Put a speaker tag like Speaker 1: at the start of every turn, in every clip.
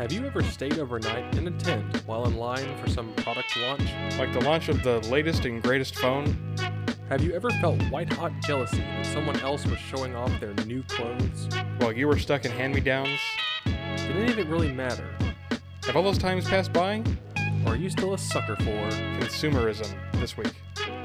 Speaker 1: Have you ever stayed overnight in a tent while in line for some product launch?
Speaker 2: Like the launch of the latest and greatest phone?
Speaker 1: Have you ever felt white-hot jealousy that someone else was showing off their new clothes?
Speaker 2: While you were stuck in hand-me-downs?
Speaker 1: Did any of it really matter?
Speaker 2: Have all those times passed by?
Speaker 1: Or are you still a sucker for
Speaker 2: Consumerism this week.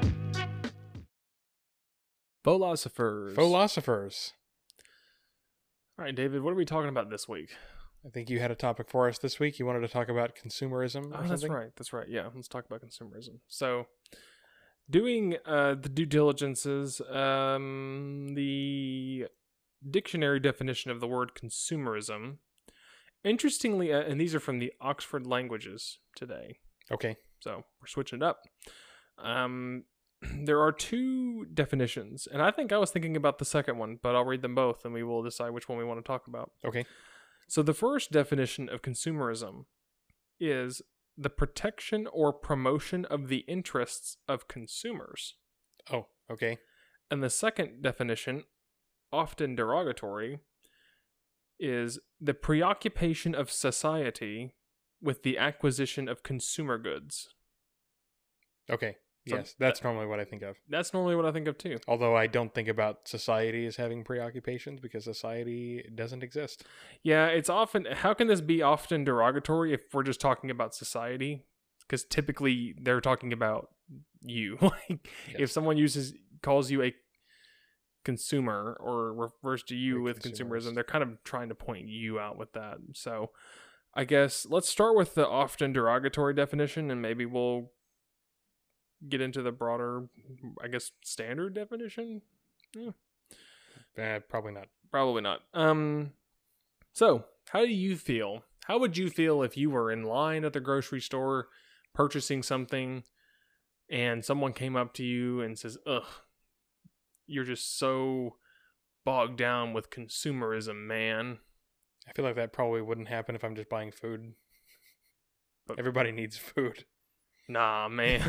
Speaker 1: philosophers?
Speaker 2: Philosophers.
Speaker 1: All right, David, what are we talking about this week?
Speaker 2: I think you had a topic for us this week. You wanted to talk about consumerism or
Speaker 1: That's
Speaker 2: something?
Speaker 1: right. That's right. Yeah, let's talk about consumerism. So, doing the due diligences, the dictionary definition of the word consumerism, interestingly, and these are from the Oxford Languages today,
Speaker 2: Okay.
Speaker 1: so we're switching it up. There are two definitions, and I think I was thinking about the second one, but I'll read them both and we will decide which one we want to talk about.
Speaker 2: Okay.
Speaker 1: So the first definition of consumerism is the protection or promotion of the interests of consumers.
Speaker 2: Oh, okay.
Speaker 1: And the second definition, often derogatory, is the preoccupation of society with the acquisition of consumer goods.
Speaker 2: Okay.
Speaker 1: So
Speaker 2: Yes, that's normally what I think of.
Speaker 1: That's normally what I think of too.
Speaker 2: Although I don't think about society as having preoccupations because society doesn't exist.
Speaker 1: Yeah, it's often, how can this be often derogatory if we're just talking about society? Because typically they're talking about you. Like, if someone calls you a consumer or refers to you with
Speaker 2: consumers.
Speaker 1: consumerism, they're kind of trying to point you out with that. So I guess let's start with the often derogatory definition and maybe we'll get into the broader, I guess, standard definition.
Speaker 2: Probably not.
Speaker 1: Probably not. So how do you feel? How would you feel if you were in line at the grocery store purchasing something and someone came up to you and says, ugh, you're just so bogged down with consumerism, man.
Speaker 2: I feel like that probably wouldn't happen if I'm just buying food.
Speaker 1: But-
Speaker 2: Everybody needs food.
Speaker 1: Nah, man.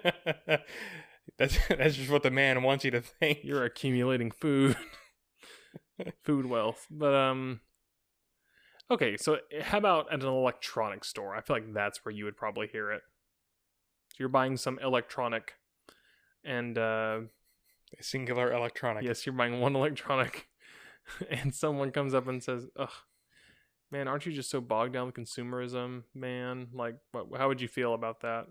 Speaker 2: That's just what the man wants you to think.
Speaker 1: You're accumulating food. Food wealth. But, okay, so how about at an electronics store? I feel like that's where you would probably hear it. So you're buying some electronic and,
Speaker 2: A singular electronic.
Speaker 1: yes, you're buying one electronic and someone comes up and says, ugh, man, aren't you just so bogged down with consumerism, man? Like, how would you feel about that?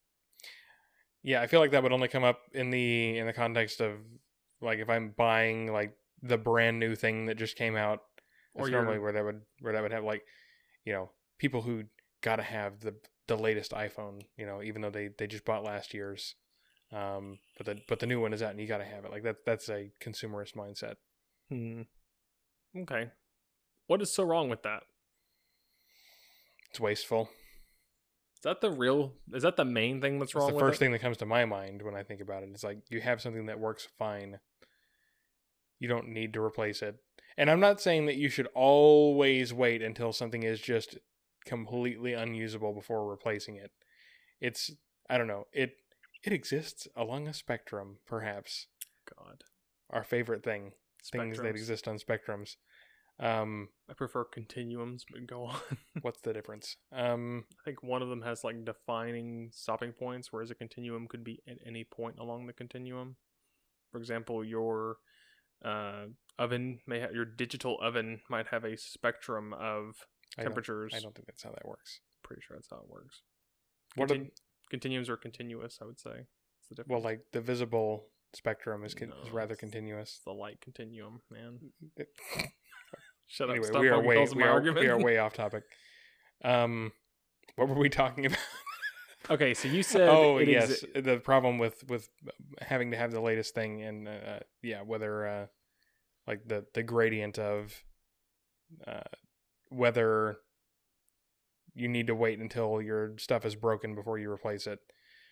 Speaker 2: Yeah, I feel like that would only come up in the context of like if I'm buying like the brand new thing that just came out.
Speaker 1: Or
Speaker 2: That's
Speaker 1: you're-
Speaker 2: normally where that would have like, people who gotta have the latest iPhone, even though they just bought last year's. But the new one is out and you gotta have it. Like that's a consumerist mindset.
Speaker 1: Okay. What is so wrong with that?
Speaker 2: It's wasteful.
Speaker 1: Is that the main thing that's
Speaker 2: It's
Speaker 1: wrong
Speaker 2: the
Speaker 1: with
Speaker 2: first
Speaker 1: it?
Speaker 2: thing that comes to my mind when I think about it. It's like you have something that works fine. You don't need to replace it. And I'm not saying that you should always wait until something is just completely unusable before replacing it. I don't know. It exists along a spectrum, perhaps.
Speaker 1: God.
Speaker 2: Our favorite thing. Things that
Speaker 1: Spectrums.
Speaker 2: exist on spectrums.
Speaker 1: I prefer continuums, but go on.
Speaker 2: What's the difference?
Speaker 1: I think one of them has like defining stopping points, whereas a continuum could be at any point along the continuum. For example, your your digital oven might have a spectrum of temperatures.
Speaker 2: I don't think that's how that works.
Speaker 1: Pretty sure that's how it works.
Speaker 2: What
Speaker 1: Continuums are continuous, I would say. That's the difference.
Speaker 2: well, like the visible spectrum is
Speaker 1: No,
Speaker 2: rather
Speaker 1: it's
Speaker 2: continuous.
Speaker 1: the light continuum, man. Shut
Speaker 2: Anyway,
Speaker 1: up. Stop
Speaker 2: we are
Speaker 1: fucking
Speaker 2: way
Speaker 1: calls my
Speaker 2: we
Speaker 1: argument.
Speaker 2: are way off topic. What were we talking about?
Speaker 1: Okay, so you said
Speaker 2: Oh
Speaker 1: it
Speaker 2: yes, the problem with having to have the latest thing and whether like the gradient of whether you need to wait until your stuff is broken before you replace it.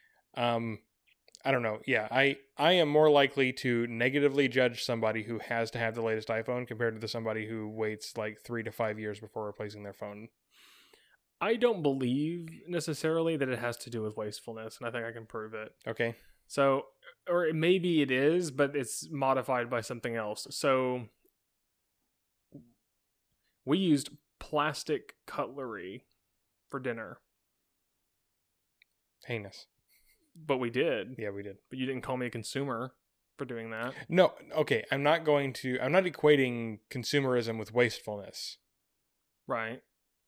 Speaker 2: I don't know. Yeah, I am more likely to negatively judge somebody who has to have the latest iPhone compared to somebody who waits like 3 to 5 years before replacing their phone.
Speaker 1: I don't believe necessarily that it has to do with wastefulness, and I think I can prove it.
Speaker 2: Okay.
Speaker 1: So, or maybe it is, but it's modified by something else. So, we used plastic cutlery for dinner.
Speaker 2: Heinous.
Speaker 1: But we did.
Speaker 2: Yeah, we did.
Speaker 1: But you didn't call me a consumer for doing that.
Speaker 2: No, okay. I'm not equating consumerism with wastefulness.
Speaker 1: Right.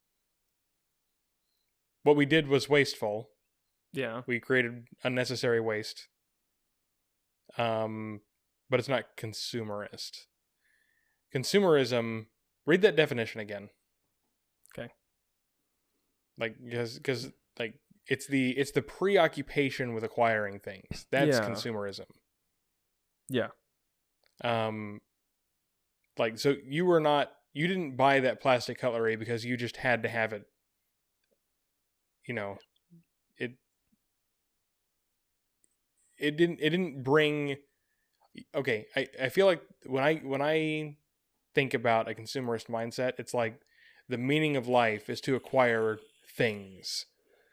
Speaker 2: What we did was wasteful.
Speaker 1: Yeah.
Speaker 2: We created unnecessary waste. But it's not consumerist. Consumerism, read that definition again.
Speaker 1: Okay.
Speaker 2: Like, because like it's the preoccupation with acquiring things. That's
Speaker 1: Yeah.
Speaker 2: consumerism.
Speaker 1: Yeah.
Speaker 2: Like, so you didn't buy that plastic cutlery because you just had to have it. You know, it didn't bring. Okay, I feel like when I think about a consumerist mindset, it's like the meaning of life is to acquire things.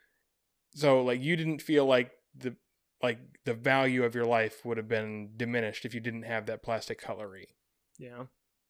Speaker 2: So like you didn't feel like the value of your life would have been diminished if you didn't have that plastic cutlery.
Speaker 1: Yeah.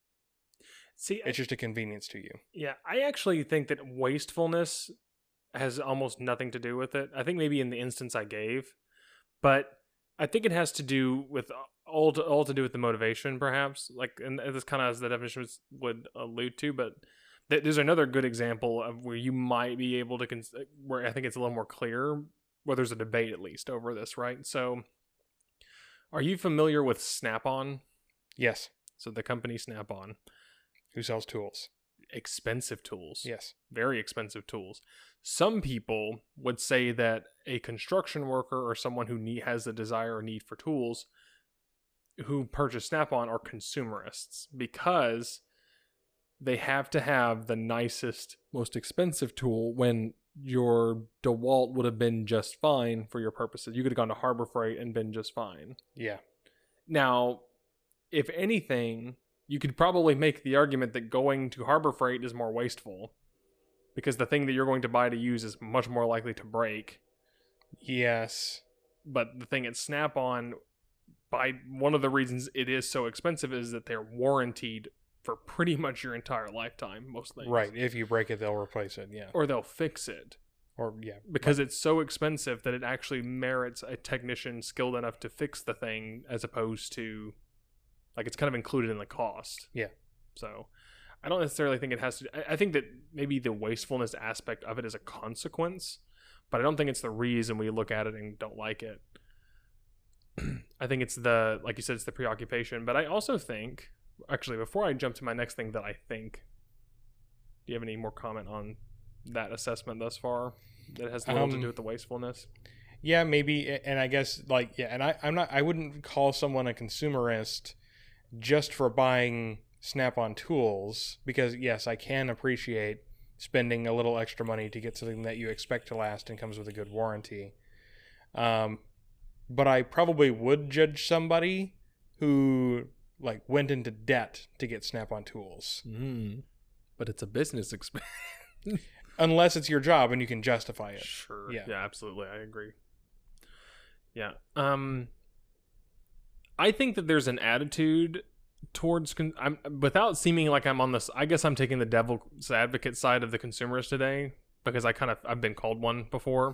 Speaker 1: See,
Speaker 2: It's just a convenience to you.
Speaker 1: yeah, I actually think that wastefulness has almost nothing to do with it. I think maybe in the instance I gave, but I think it has to do with all to do with the motivation, perhaps. Like, and this kind of as the definition would allude to, but there's another good example of where you might be able to where I think it's a little more clear, where there's a debate at least over this, right? So, are you familiar with Snap-on?
Speaker 2: Yes.
Speaker 1: So the company Snap-on,
Speaker 2: Who sells tools?
Speaker 1: expensive tools.
Speaker 2: Yes.
Speaker 1: Very expensive tools. Some people would say that a construction worker or someone who has a desire or need for tools who purchase Snap-on are consumerists because they have to have the nicest, most expensive tool when your DeWalt would have been just fine for your purposes. You could have gone to Harbor Freight and been just fine.
Speaker 2: Yeah.
Speaker 1: Now, if anything, you could probably make the argument that going to Harbor Freight is more wasteful because the thing that you're going to buy to use is much more likely to break.
Speaker 2: Yes.
Speaker 1: But the thing at Snap-on, by one of the reasons it is so expensive is that they're warranted for pretty much your entire lifetime, most things.
Speaker 2: Right. If you break it, they'll replace it. Yeah.
Speaker 1: Or they'll fix it.
Speaker 2: Or yeah.
Speaker 1: Because it's so expensive that it actually merits a technician skilled enough to fix the thing as opposed to, like, it's kind of included in the cost.
Speaker 2: Yeah.
Speaker 1: So I don't necessarily think it has to. I think that maybe the wastefulness aspect of it is a consequence, but I don't think it's the reason we look at it and don't like it. I think it's like you said, it's the preoccupation. But I also think, actually, before I jump to my next thing that I think, do you have any more comment on that assessment thus far that has little to do with the wastefulness?
Speaker 2: Yeah, maybe. And I guess, like, yeah, and I wouldn't call someone a consumerist just for buying Snap-on tools, because yes, I can appreciate spending a little extra money to get something that you expect to last and comes with a good warranty. But I probably would judge somebody who like went into debt to get Snap-on tools.
Speaker 1: But it's a business expense.
Speaker 2: Unless it's your job and you can justify it.
Speaker 1: Sure.
Speaker 2: Yeah.
Speaker 1: Yeah, absolutely. I agree. Yeah. I think that there's an attitude towards without seeming like I'm on this, I guess I'm taking the devil's advocate side of the consumers today because I've been called one before.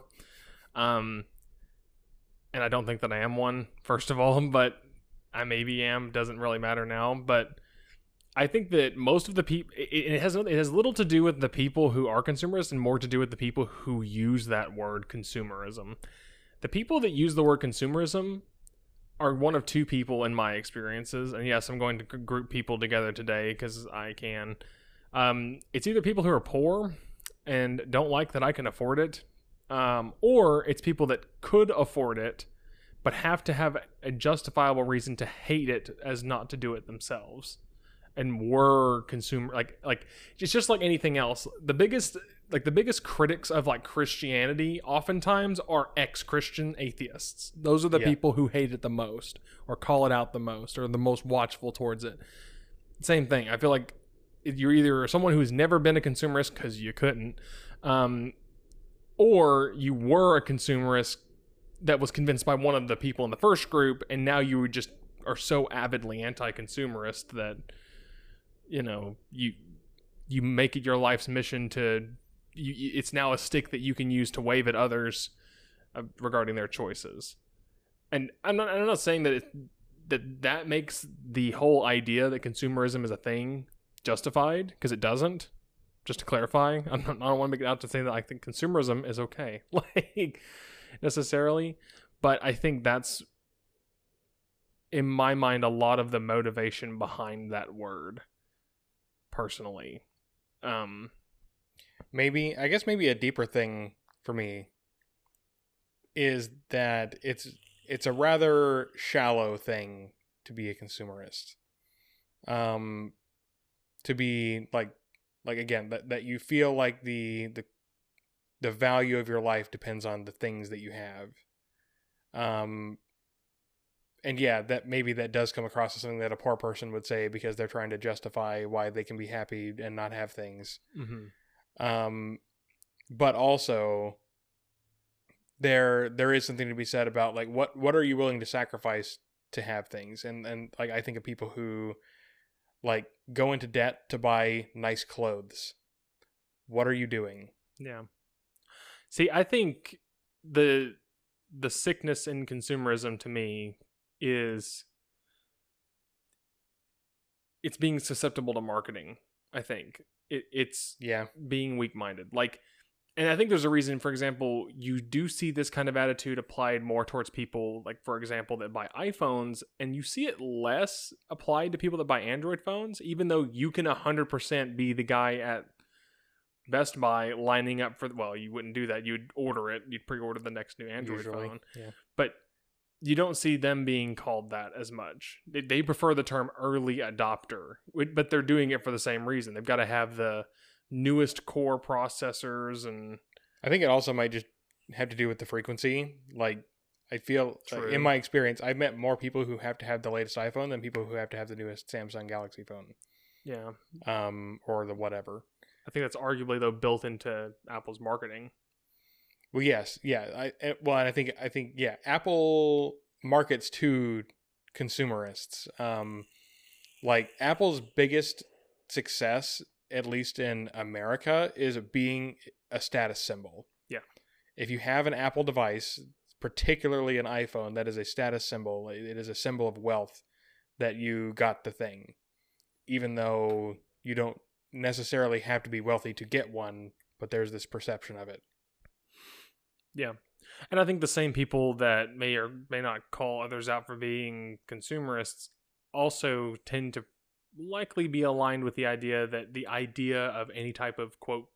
Speaker 1: And I don't think that I am one, first of all, but I maybe am, doesn't really matter now, but I think that most of the people, it has little to do with the people who are consumerists and more to do with the people who use that word consumerism. The people that use the word consumerism are one of two people in my experiences. And yes, I'm going to group people together today because I can. It's either people who are poor and don't like that I can afford it, or it's people that could afford it but have to have a justifiable reason to hate it as not to do it themselves. And were consumer like it's just like anything else. The biggest critics of like Christianity oftentimes are ex-Christian atheists. Those are the people who hate it the most or call it out the most or the most watchful towards it. Same thing. I feel like you're either someone who's never been a consumerist because you couldn't, or you were a consumerist that was convinced by one of the people in the first group, and now you just are so avidly anti-consumerist that you you make it your life's mission to it's now a stick that you can use to wave at others regarding their choices. And I'm not saying that that makes the whole idea that consumerism is a thing justified, because it doesn't. Just to clarify, I don't want to make it out to say that I think consumerism is okay, like, necessarily. But I think that's, in my mind, a lot of the motivation behind that word, personally.
Speaker 2: Maybe a deeper thing for me is that it's a rather shallow thing to be a consumerist. To be like again, that you feel like the value of your life depends on the things that you have. And yeah, that maybe that does come across as something that a poor person would say because they're trying to justify why they can be happy and not have things.
Speaker 1: Mm-hmm.
Speaker 2: But also there is something to be said about like what are you willing to sacrifice to have things? And like I think of people who like go into debt to buy nice clothes. What are you doing?
Speaker 1: Yeah. See, I think the sickness in consumerism to me is it's being susceptible to marketing. I think it's being weak-minded. Like, and I think there's a reason, for example, you do see this kind of attitude applied more towards people, like, for example, that buy iPhones, and you see it less applied to people that buy Android phones, even though you can 100% be the guy at Best Buy lining up for, well, you wouldn't do that. You'd order it. You'd pre-order the next new Android phone.
Speaker 2: Yeah.
Speaker 1: But you don't see them being called that as much. They prefer the term early adopter, but they're doing it for the same reason. They've got to have the newest core processors, and
Speaker 2: I think it also might just have to do with the frequency. Like, I feel like in my experience, I've met more people who have to have the latest iPhone than people who have to have the newest Samsung Galaxy phone.
Speaker 1: Yeah.
Speaker 2: Or the whatever.
Speaker 1: I think that's arguably, though, built into Apple's marketing.
Speaker 2: Well, yes, yeah. And I think yeah, Apple markets to consumerists. Like Apple's biggest success, at least in America, is being a status symbol.
Speaker 1: Yeah.
Speaker 2: If you have an Apple device, particularly an iPhone, that is a status symbol. It is a symbol of wealth that you got the thing, even though you don't necessarily have to be wealthy to get one, but there's this perception of it.
Speaker 1: Yeah. And I think the same people that may or may not call others out for being consumerists also tend to likely be aligned with the idea that the idea of any type of, quote,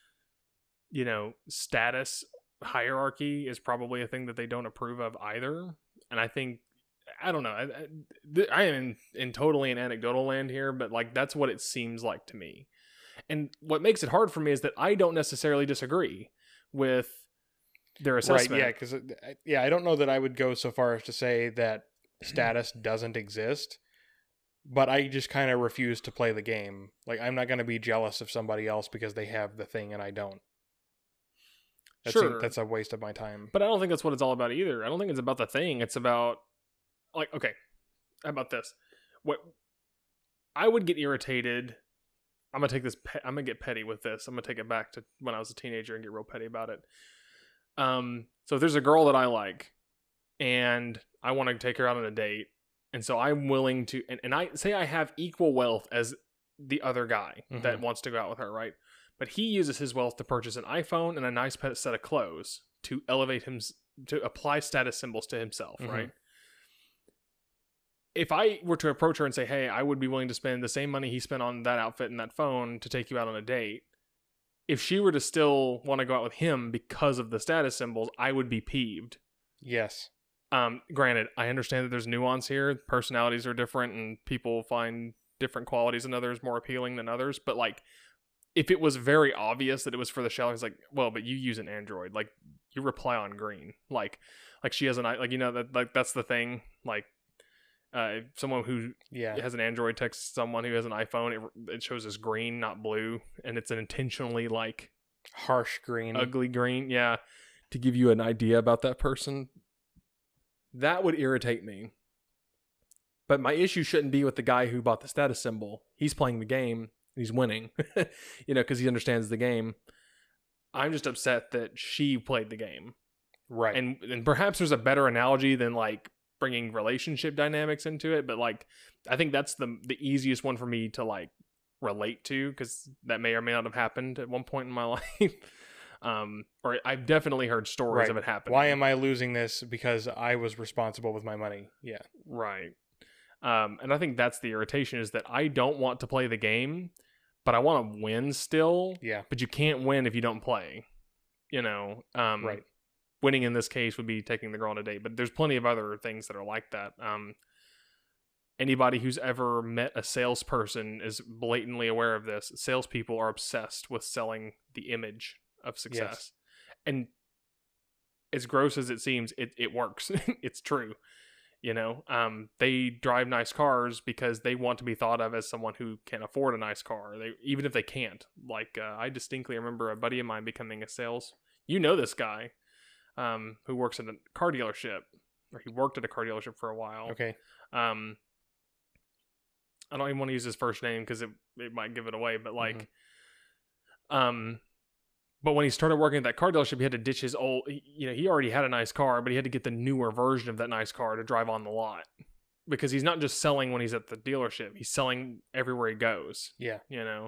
Speaker 1: status hierarchy is probably a thing that they don't approve of either. And I think, I don't know, I am in totally an anecdotal land here, but like that's what it seems like to me. And what makes it hard for me is that I don't necessarily disagree with their assessment.
Speaker 2: Right, yeah, because I don't know that I would go so far as to say that status doesn't exist, but I just kind of refuse to play the game. Like, I'm not going to be jealous of somebody else because they have the thing and I don't. That's a waste of my time.
Speaker 1: But I don't think that's what it's all about either. I don't think it's about the thing. It's about, like, okay, how about this? What I would get irritated. I'm gonna get petty with this. I'm gonna take it back to when I was a teenager and get real petty about it. So if there's a girl that I like and I want to take her out on a date, and so I'm willing to, and I say I have equal wealth as the other guy that wants to go out with her, right? But he uses his wealth to purchase an iPhone and a nice set of clothes to elevate him, to apply status symbols to himself, right? If I were to approach her and say, hey, I would be willing to spend the same money he spent on that outfit and that phone to take you out on a date, if she were to still want to go out with him because of the status symbols, I would be peeved.
Speaker 2: Yes.
Speaker 1: Granted, I understand that there's nuance here. Personalities are different and people find different qualities in others more appealing than others. But like, if it was very obvious that it was for the show, it's like, well, but you use an Android. Like, you reply on green. Like she has that's the thing. Like, someone who has an Android texts someone who has an iPhone, it shows as green, not blue, and it's an intentionally like
Speaker 2: harsh green,
Speaker 1: ugly green, to give you an idea about that person. That would irritate me. But my issue shouldn't be with the guy who bought the status symbol. He's playing the game, he's winning, because he understands the game. I'm just upset that she played the game.
Speaker 2: Right.
Speaker 1: And perhaps there's a better analogy than like bringing relationship dynamics into it, but like I think that's the easiest one for me to like relate to, because that may or may not have happened at one point in my life. Or I've definitely heard stories of it happening.
Speaker 2: Why am I losing this? Because I was responsible with my money. Yeah.
Speaker 1: Right. And I think that's the irritation, is that I don't want to play the game, but I want to win still.
Speaker 2: Yeah.
Speaker 1: But you can't win if you don't play. Right. Winning in this case would be taking the girl on a date, but there's plenty of other things that are like that. Anybody who's ever met a salesperson is blatantly aware of this. Salespeople are obsessed with selling the image of success.
Speaker 2: Yes.
Speaker 1: And as gross as it seems, it works. It's true. They drive nice cars because they want to be thought of as someone who can afford a nice car. Even if they can't. Like, I distinctly remember a buddy of mine becoming a sales. This guy, who works at a car dealership, or he worked at a car dealership for a while.
Speaker 2: Okay.
Speaker 1: I don't even want to use his first name because it might give it away, but like, but when he started working at that car dealership, he had to ditch his old, he already had a nice car, but he had to get the newer version of that nice car to drive on the lot, because he's not just selling when he's at the dealership. He's selling everywhere he goes.
Speaker 2: Yeah.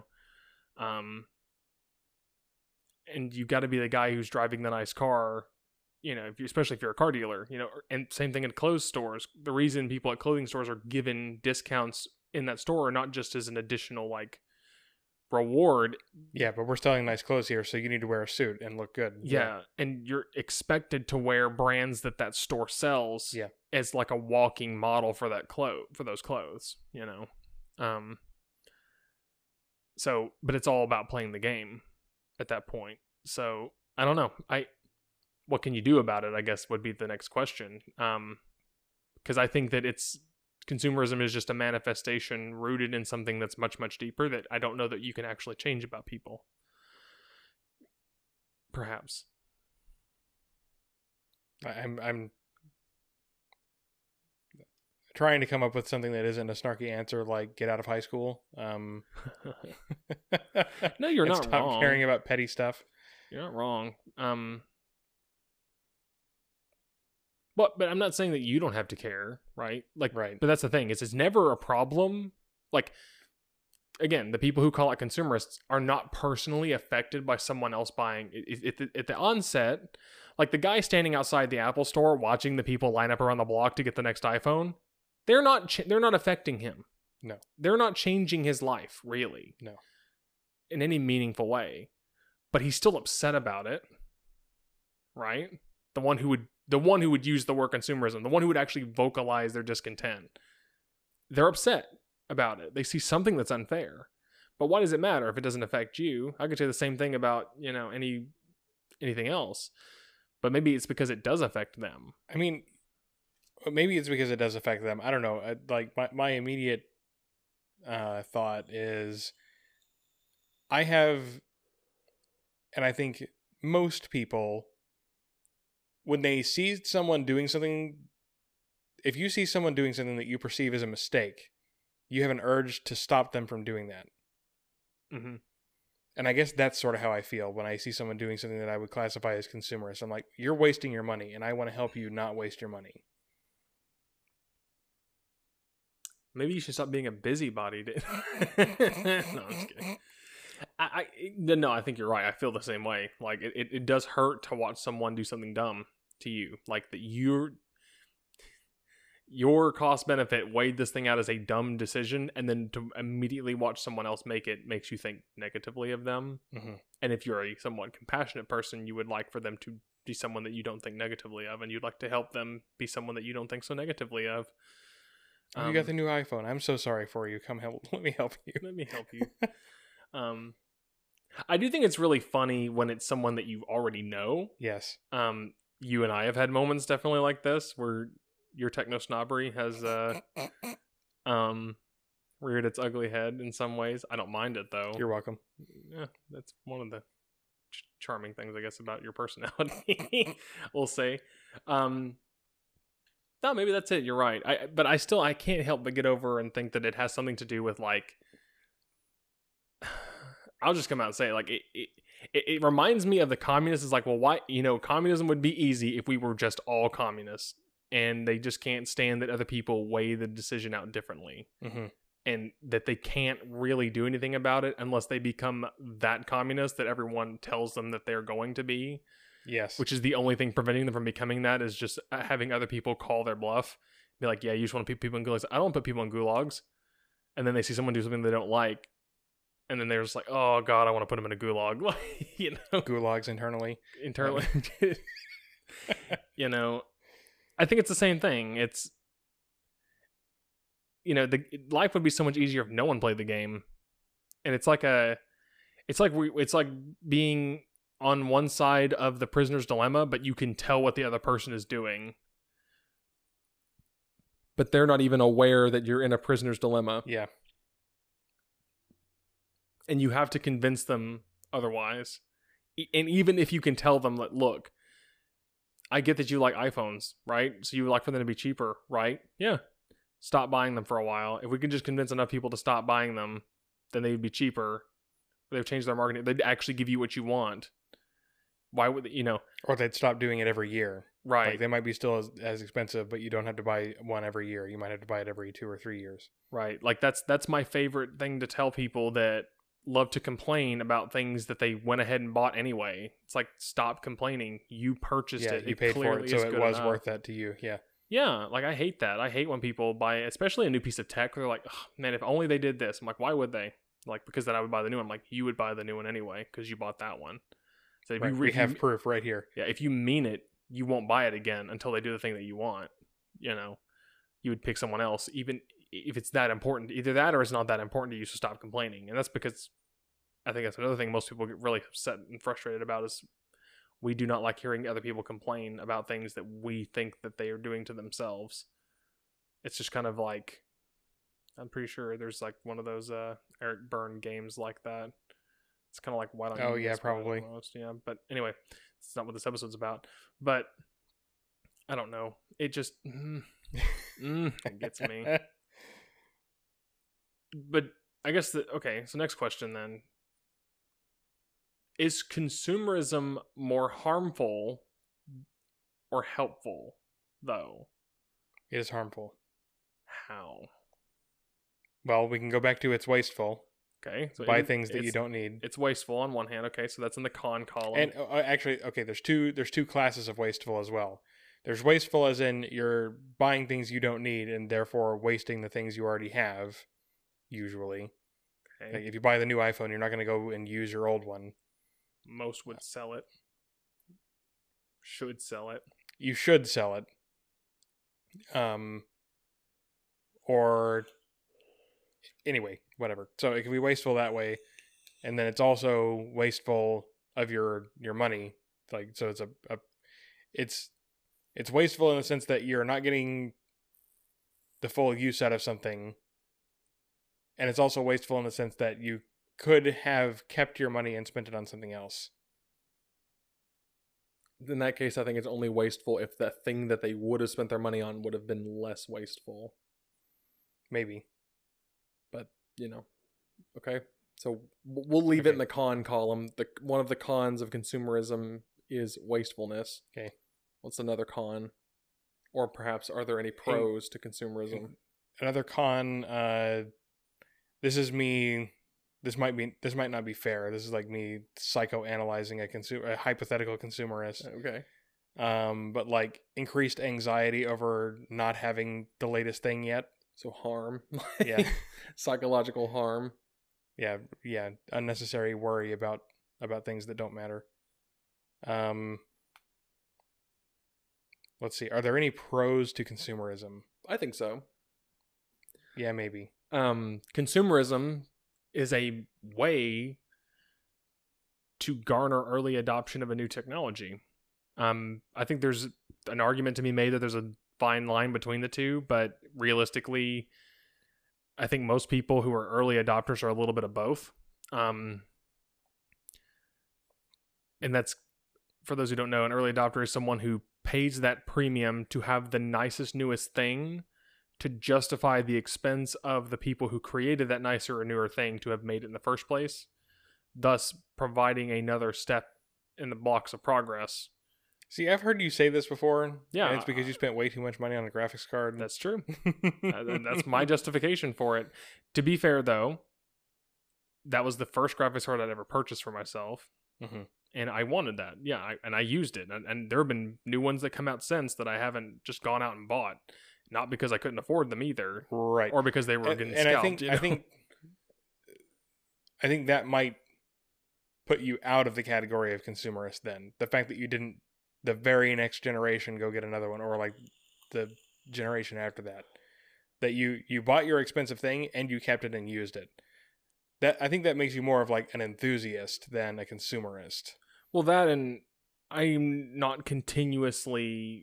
Speaker 1: And you got to be the guy who's driving the nice car, especially if you're a car dealer, and same thing in clothes stores. The reason people at clothing stores are given discounts in that store are not just as an additional like reward.
Speaker 2: Yeah, but we're selling nice clothes here, so you need to wear a suit and look good.
Speaker 1: Yeah, and you're expected to wear brands that store sells.
Speaker 2: Yeah.
Speaker 1: As like a walking model for those clothes. So, but it's all about playing the game at that point. So I don't know. What can you do about it, I guess, would be the next question. Because I think that consumerism is just a manifestation rooted in something that's much, much deeper that I don't know that you can actually change about people. Perhaps.
Speaker 2: I'm trying to come up with something that isn't a snarky answer, like get out of high school.
Speaker 1: No, you're not
Speaker 2: stop
Speaker 1: wrong.
Speaker 2: Caring about petty stuff.
Speaker 1: You're not wrong. But I'm not saying that you don't have to care, right? Like,
Speaker 2: right.
Speaker 1: But that's the thing, is it's never a problem. Like, again, the people who call it consumerists are not personally affected by someone else buying. At the onset, like the guy standing outside the Apple store watching the people line up around the block to get the next iPhone, they're not affecting him.
Speaker 2: No. They're
Speaker 1: not changing his life, really.
Speaker 2: No.
Speaker 1: In any meaningful way. But he's still upset about it, right? The one who would use the word consumerism, the one who would actually vocalize their discontent. They're upset about it. They see something that's unfair. But why does it matter if it doesn't affect you? I could say the same thing about, anything else. But maybe it's because it does affect them.
Speaker 2: I mean, maybe it's because it does affect them. I don't know. Like my immediate thought is I have, and I think most people, when they see someone doing something, if you see someone doing something that you perceive as a mistake, you have an urge to stop them from doing that.
Speaker 1: Mm-hmm.
Speaker 2: And I guess that's sort of how I feel when I see someone doing something that I would classify as consumerist. I'm like, you're wasting your money, and I want to help you not waste your money.
Speaker 1: Maybe you should stop being a busybody. No, I'm just kidding. No, I think you're right. I feel the same way. Like it does hurt to watch someone do something dumb to you. Like that your cost benefit weighed this thing out as a dumb decision, and then to immediately watch someone else make it makes you think negatively of them.
Speaker 2: Mm-hmm.
Speaker 1: And if you're a somewhat compassionate person, you would like for them to be someone that you don't think negatively of, and you'd like to help them be someone that you don't think so negatively of.
Speaker 2: You got the new iPhone. I'm so sorry for you. Come help. Let me help you.
Speaker 1: Let me help you. I do think it's really funny when it's someone that you already know.
Speaker 2: Yes.
Speaker 1: You and I have had moments definitely like this where your techno snobbery has reared its ugly head in some ways. I don't mind it though.
Speaker 2: You're welcome.
Speaker 1: Yeah, that's one of the charming things, I guess, about your personality. We'll say. No, maybe that's it. You're right. But I can't help but get over and think that it has something to do with like I'll just come out and say it. Like it reminds me of the communists. It's like, well, why, communism would be easy if we were just all communists, and they just can't stand that other people weigh the decision out differently.
Speaker 2: Mm-hmm.
Speaker 1: And that they can't really do anything about it unless they become that communist that everyone tells them that they're going to be.
Speaker 2: Yes.
Speaker 1: Which is the only thing preventing them from becoming that, is just having other people call their bluff. Be like, yeah, you just want to put people in gulags. I don't put people in gulags. And then they see someone do something they don't like. And then they're just like, oh, God, I want to put them in a gulag.
Speaker 2: Gulags internally.
Speaker 1: Internally. I think it's the same thing. It's, life would be so much easier if no one played the game. And it's like being on one side of the prisoner's dilemma, but you can tell what the other person is doing. But they're not even aware that you're in a prisoner's dilemma.
Speaker 2: Yeah.
Speaker 1: And you have to convince them otherwise. And even if you can tell them, look, I get that you like iPhones, right? So you would like for them to be cheaper, right? Yeah. Stop buying them for a while. If we could just convince enough people to stop buying them, then they'd be cheaper. They've changed their marketing. They'd actually give you what you want. Why would
Speaker 2: Or they'd stop doing it every year.
Speaker 1: Right.
Speaker 2: Like they might be still as expensive, but you don't have to buy one every year. You might have to buy it every 2 or 3 years.
Speaker 1: Right. Like that's my favorite thing to tell people that love to complain about things that they went ahead and bought anyway. It's like, stop complaining. You purchased it.
Speaker 2: You paid for it, so it was worth that to you. Yeah.
Speaker 1: Yeah, like I hate that. I hate when people buy, especially a new piece of tech, they're like, oh, man, if only they did this. I'm like, why would they? Like, because then I would buy the new one. I'm like, you would buy the new one anyway because you bought that one. So if
Speaker 2: we have proof right here.
Speaker 1: Yeah, if you mean it, you won't buy it again until they do the thing that you want. You would pick someone else, even if it's that important. Either that or it's not that important to you, so stop complaining. And that's because I think that's another thing most people get really upset and frustrated about is we do not like hearing other people complain about things that we think that they are doing to themselves. It's just kind of like, I'm pretty sure there's like one of those Eric Byrne games like that. It's kind of like, why don't you?
Speaker 2: Oh yeah, probably.
Speaker 1: Most? Yeah, but anyway, it's not what this episode's about. But I don't know. It just it gets me. But I guess okay. So next question then. Is consumerism more harmful or helpful, though?
Speaker 2: It is harmful.
Speaker 1: How?
Speaker 2: Well, we can go back to it's wasteful.
Speaker 1: Okay. So
Speaker 2: buy things that you don't need.
Speaker 1: It's wasteful on one hand. Okay, so that's in the con column.
Speaker 2: And actually, okay, there's two classes of wasteful as well. There's wasteful as in you're buying things you don't need and therefore wasting the things you already have, usually. Okay. Like if you buy the new iPhone, you're not going to go and use your old one.
Speaker 1: Most would sell it. Should sell it.
Speaker 2: You should sell it. Or anyway, whatever. So it can be wasteful that way, and then it's also wasteful of your money. Like so, it's wasteful in the sense that you're not getting the full use out of something, and it's also wasteful in the sense that you could have kept your money and spent it on something else.
Speaker 1: In that case, I think it's only wasteful if the thing that they would have spent their money on would have been less wasteful.
Speaker 2: Maybe.
Speaker 1: But, okay. So we'll leave it in the con column. One of the cons of consumerism is wastefulness.
Speaker 2: Okay.
Speaker 1: What's another con? Or perhaps are there any pros to consumerism?
Speaker 2: Another con, this is me... This might not be fair. This is like me psychoanalyzing a hypothetical consumerist.
Speaker 1: Okay.
Speaker 2: But like increased anxiety over not having the latest thing yet.
Speaker 1: So harm.
Speaker 2: Yeah.
Speaker 1: Psychological harm.
Speaker 2: Yeah. Unnecessary worry about things that don't matter. Let's see. Are there any pros to consumerism?
Speaker 1: I think so.
Speaker 2: Yeah, maybe.
Speaker 1: Consumerism is a way to garner early adoption of a new technology. I think there's an argument to be made that there's a fine line between the two, but realistically, I think most people who are early adopters are a little bit of both. And that's, for those who don't know, an early adopter is someone who pays that premium to have the nicest, newest thing to justify the expense of the people who created that nicer or newer thing to have made it in the first place. thus providing another step in the blocks of progress.
Speaker 2: See, I've heard you say this before.
Speaker 1: Yeah.
Speaker 2: And it's because you spent way too much money on a graphics card.
Speaker 1: That's true. That's my justification for it. To be fair, though, that was the first graphics card I'd ever purchased for myself.
Speaker 2: Mm-hmm.
Speaker 1: And I wanted that. Yeah, and I used it. And there have been new ones that come out since that I haven't just gone out and bought. Not because I couldn't afford them either.
Speaker 2: Right.
Speaker 1: Or because they were getting
Speaker 2: and
Speaker 1: scalped.
Speaker 2: I think that might put you out of the category of consumerist then. The fact that you didn't the very next generation go get another one, or like the generation after that. That you bought your expensive thing and you kept it and used it. That I think that makes you more of like an enthusiast than a consumerist.
Speaker 1: Well, that, and I'm not continuously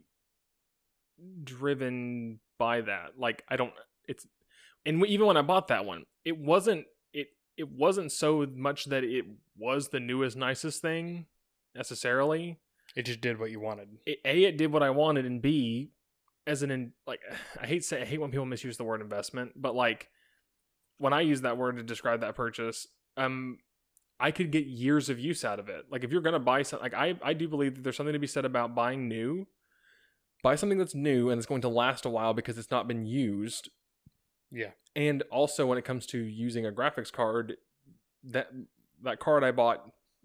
Speaker 1: driven by that. Like, I don't, it's, and even when I bought that one, it wasn't so much that it was the newest, nicest thing necessarily.
Speaker 2: It just did what you wanted.
Speaker 1: It did what I wanted, and B, as like, I hate when people misuse the word investment, but like, when I use that word to describe that purchase, I could get years of use out of it. Like, if you're gonna buy something, like I do believe that there's something to be said about buying new. Buy something that's new and it's going to last a while because it's not been used.
Speaker 2: Yeah.
Speaker 1: And also, when it comes to using a graphics card, that card I bought,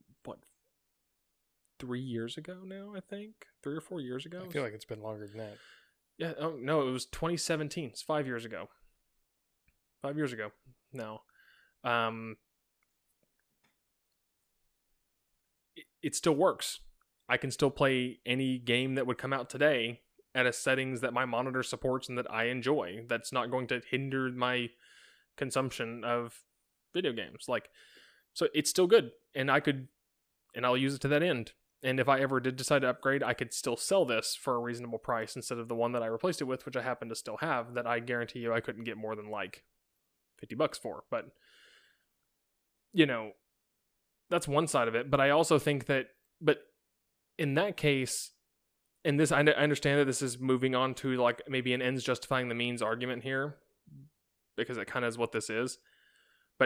Speaker 1: 3 years ago now, I think? 3 or 4 years ago?
Speaker 2: I feel like it's been longer than that.
Speaker 1: Yeah, oh, no, it was 2017. It's 5 years ago. 5 years ago now. It still works. I can still play any game that would come out today at a settings that my monitor supports and that I enjoy. That's not going to hinder my consumption of video games. Like, so it's still good, and I'll use it to that end. And if I ever did decide to upgrade, I could still sell this for a reasonable price instead of the one that I replaced it with, which I happen to still have, that I guarantee you I couldn't get more than like $50 for. But, you know, that's one side of it. But I also think that, but in that case, and this, I understand that this is moving on to like maybe an ends justifying the means argument here, because it kind of is what this is. But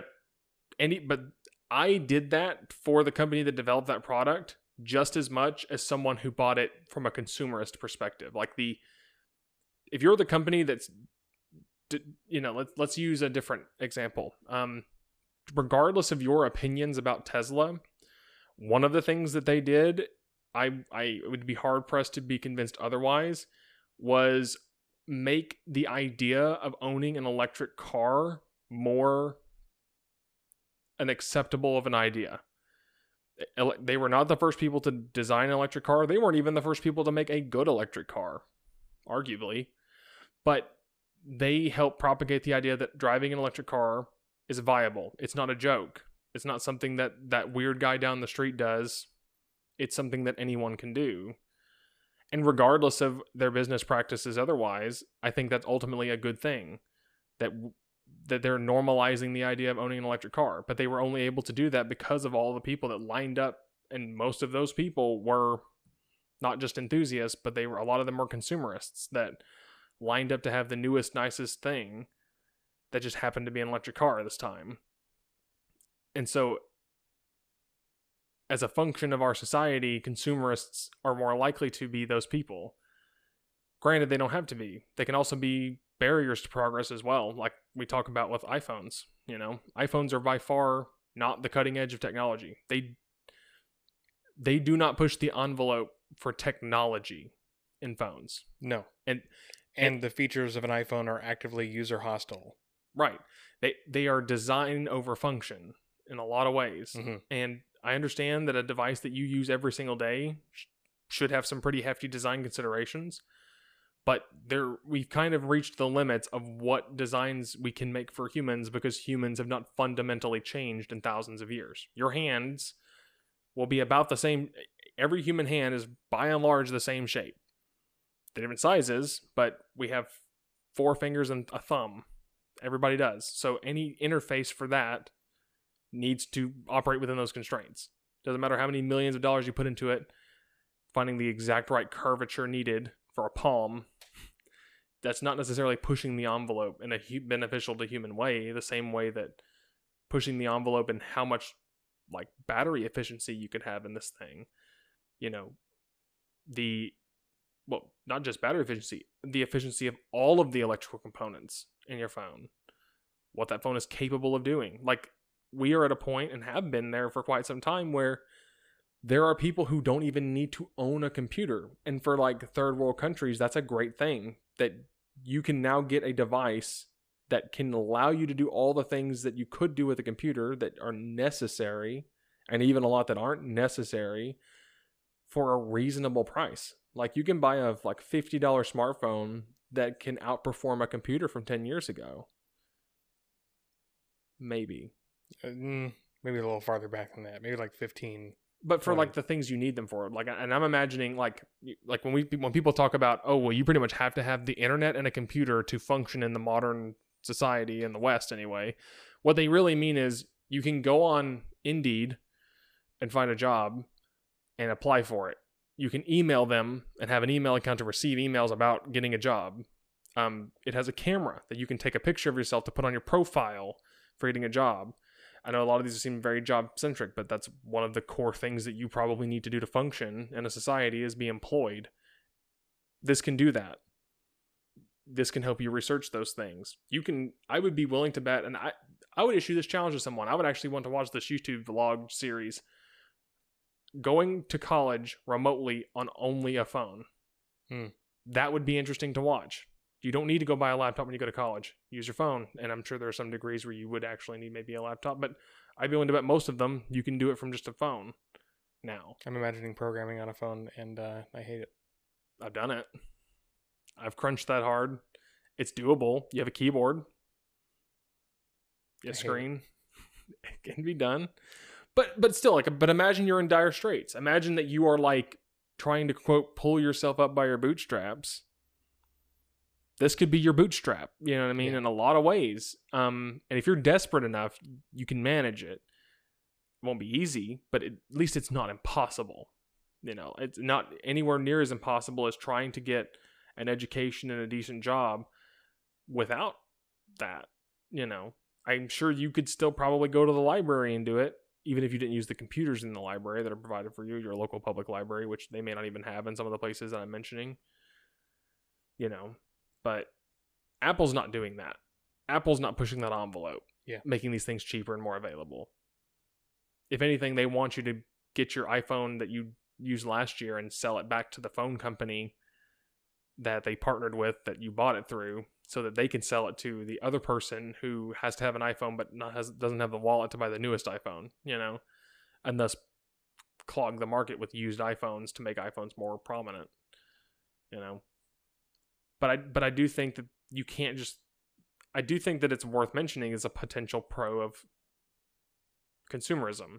Speaker 1: I did that for the company that developed that product just as much as someone who bought it from a consumerist perspective. Like, if you're the company that's, you know, let's use a different example. Regardless of your opinions about Tesla, one of the things that they did, I would be hard pressed to be convinced otherwise, was make the idea of owning an electric car more an acceptable of an idea. They were not the first people to design an electric car. They weren't even the first people to make a good electric car, arguably. But they helped propagate the idea that driving an electric car is viable. It's not a joke. It's not something that weird guy down the street does. It's something that anyone can do. And regardless of their business practices otherwise, I think that's ultimately a good thing. That they're normalizing the idea of owning an electric car. But they were only able to do that because of all the people that lined up, and most of those people were not just enthusiasts, but a lot of them were consumerists that lined up to have the newest, nicest thing that just happened to be an electric car this time. And so, as a function of our society, consumerists are more likely to be those people. Granted, they don't have to be. They can also be barriers to progress as well, like we talk about with iPhones. You know, iPhones are by far not the cutting edge of technology. They do not push the envelope for technology in phones.
Speaker 2: No. And the features of an iPhone are actively user hostile.
Speaker 1: Right. They are design over function in a lot of ways. Mm-hmm. And I understand that a device that you use every single day should have some pretty hefty design considerations. But we've kind of reached the limits of what designs we can make for humans, because humans have not fundamentally changed in thousands of years. Your hands will be about the same. Every human hand is by and large the same shape. They're different sizes, but we have 4 fingers and a thumb. Everybody does. So any interface for that needs to operate within those constraints. Doesn't matter how many millions of dollars you put into it, finding the exact right curvature needed for a palm, that's not necessarily pushing the envelope in a beneficial to human way, the same way that pushing the envelope in how much like battery efficiency you could have in this thing. You know, not just battery efficiency, the efficiency of all of the electrical components in your phone. What that phone is capable of doing. Like, we are at a point, and have been there for quite some time, where there are people who don't even need to own a computer. And for like third world countries, that's a great thing, that you can now get a device that can allow you to do all the things that you could do with a computer that are necessary, and even a lot that aren't necessary, for a reasonable price. Like, you can buy a like $50 smartphone that can outperform a computer from 10 years ago. Maybe
Speaker 2: a little farther back than that. Maybe like 15.
Speaker 1: But for
Speaker 2: 20.
Speaker 1: like the things you need them for, like, and I'm imagining like when people talk about, oh, well, you pretty much have to have the internet and a computer to function in the modern society in the West anyway. What they really mean is you can go on Indeed and find a job and apply for it. You can email them and have an email account to receive emails about getting a job. It has a camera that you can take a picture of yourself to put on your profile for getting a job. I know a lot of these seem very job-centric, but that's one of the core things that you probably need to do to function in a society, is be employed. This can do that. This can help you research those things. I would be willing to bet, and I would issue this challenge to someone. I would actually want to watch this YouTube vlog series, going to college remotely on only a phone. That would be interesting to watch. You don't need to go buy a laptop when you go to college. Use your phone. And I'm sure there are some degrees where you would actually need maybe a laptop, but I'd be willing to bet most of them you can do it from just a phone now.
Speaker 2: I'm imagining programming on a phone, and I hate it.
Speaker 1: I've done it. I've crunched that hard. It's doable. You have a keyboard. A screen. It can be done. But still, but imagine you're in dire straits. Imagine that you are like trying to, quote, pull yourself up by your bootstraps. This could be your bootstrap, you know what I mean, in a lot of ways. And if you're desperate enough, you can manage it. It won't be easy, but at least it's not impossible. You know, it's not anywhere near as impossible as trying to get an education and a decent job without that. You know, I'm sure you could still probably go to the library and do it, even if you didn't use the computers in the library that are provided for you, your local public library, which they may not even have in some of the places that I'm mentioning. You know. But Apple's not doing that. Apple's not pushing that envelope, making these things cheaper and more available. If anything, they want you to get your iPhone that you used last year and sell it back to the phone company that they partnered with, that you bought it through, so that they can sell it to the other person who has to have an iPhone but doesn't have the wallet to buy the newest iPhone, you know, and thus clog the market with used iPhones to make iPhones more prominent, you know. But I do think that you can't just... I do think that it's worth mentioning as a potential pro of consumerism.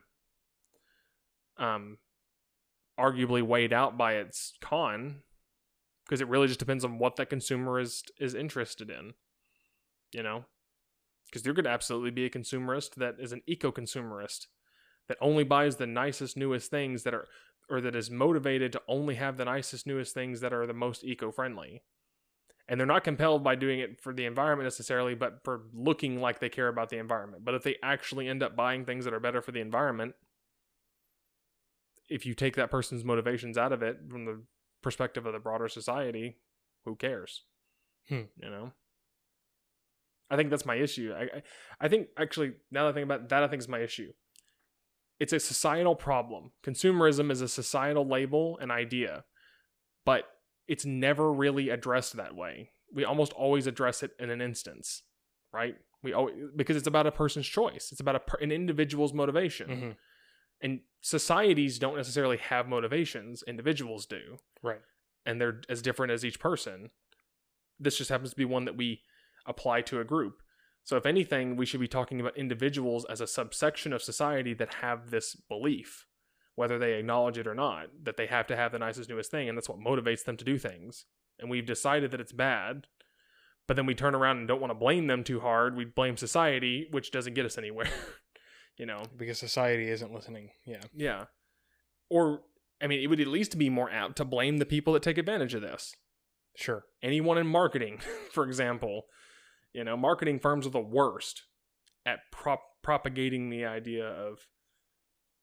Speaker 1: Arguably weighed out by its con, because it really just depends on what that consumer is interested in. You know? Because there could absolutely be a consumerist that is an eco-consumerist, that only buys the nicest, newest things that are... or that is motivated to only have the nicest, newest things that are the most eco-friendly. And they're not compelled by doing it for the environment necessarily, but for looking like they care about the environment. But if they actually end up buying things that are better for the environment, if you take that person's motivations out of it from the perspective of the broader society, who cares? You know? I think that's my issue. I think, actually, now that I think about that, I think is my issue. It's a societal problem. Consumerism is a societal label and idea. But it's never really addressed that way. We almost always address it in an instance, right? Because it's about a person's choice. It's about an individual's motivation. Mm-hmm. And societies don't necessarily have motivations. Individuals do.
Speaker 2: Right.
Speaker 1: And they're as different as each person. This just happens to be one that we apply to a group. So if anything, we should be talking about individuals as a subsection of society that have this belief, whether they acknowledge it or not, that they have to have the nicest, newest thing, and that's what motivates them to do things. And we've decided that it's bad, but then we turn around and don't want to blame them too hard. We blame society, which doesn't get us anywhere, you know?
Speaker 2: Because society isn't listening, yeah.
Speaker 1: Yeah. Or, I mean, it would at least be more apt to blame the people that take advantage of this.
Speaker 2: Sure.
Speaker 1: Anyone in marketing, for example, you know, marketing firms are the worst at propagating the idea of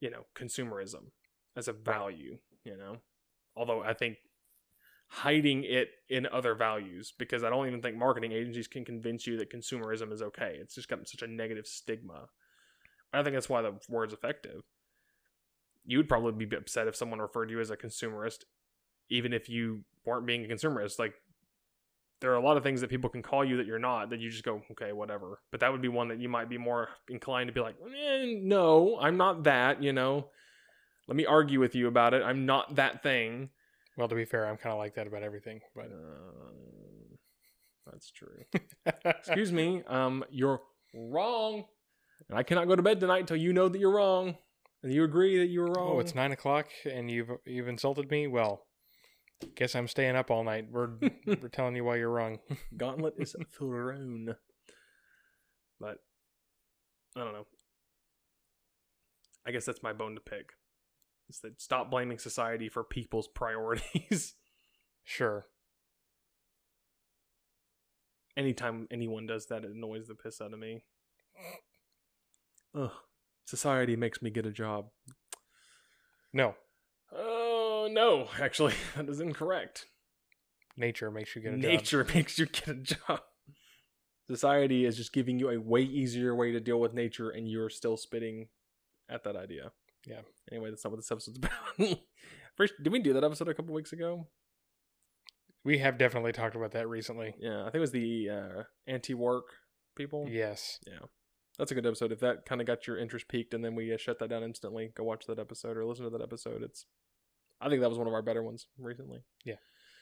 Speaker 1: consumerism as a value, although I think hiding it in other values, because I don't even think marketing agencies can convince you that consumerism is okay. It's just got such a negative stigma. I think that's why the word's effective. You would probably be upset if someone referred to you as a consumerist, even if you weren't being a consumerist. Like, there are a lot of things that people can call you that you're not, that you just go, okay, whatever. But that would be one that you might be more inclined to be like, no, I'm not that, Let me argue with you about it. I'm not that thing.
Speaker 2: Well, to be fair, I'm kind of like that about everything, but
Speaker 1: that's true. Excuse me, you're wrong, and I cannot go to bed tonight until you know that you're wrong, and you agree that you're wrong.
Speaker 2: Oh, it's 9:00, and you've insulted me. Well, guess I'm staying up all night. We're telling you why you're wrong.
Speaker 1: Gauntlet is thrown. But I don't know. I guess that's my bone to pick. Is that stop blaming society for people's priorities.
Speaker 2: Sure.
Speaker 1: Anytime anyone does that, it annoys the piss out of me. Ugh. Society makes me get a job.
Speaker 2: No.
Speaker 1: Oh, no. Actually, that is incorrect.
Speaker 2: Nature makes you get a job.
Speaker 1: Nature makes you get a job. Society is just giving you a way easier way to deal with nature, and you're still spitting at that idea.
Speaker 2: Yeah.
Speaker 1: Anyway, that's not what this episode's about. First, did we do that episode a couple weeks ago?
Speaker 2: We have definitely talked about that recently.
Speaker 1: Yeah, I think it was the anti-work people.
Speaker 2: Yes.
Speaker 1: Yeah. That's a good episode. If that kind of got your interest peaked and then we shut that down instantly, go watch that episode or listen to that episode. I think that was one of our better ones recently.
Speaker 2: Yeah.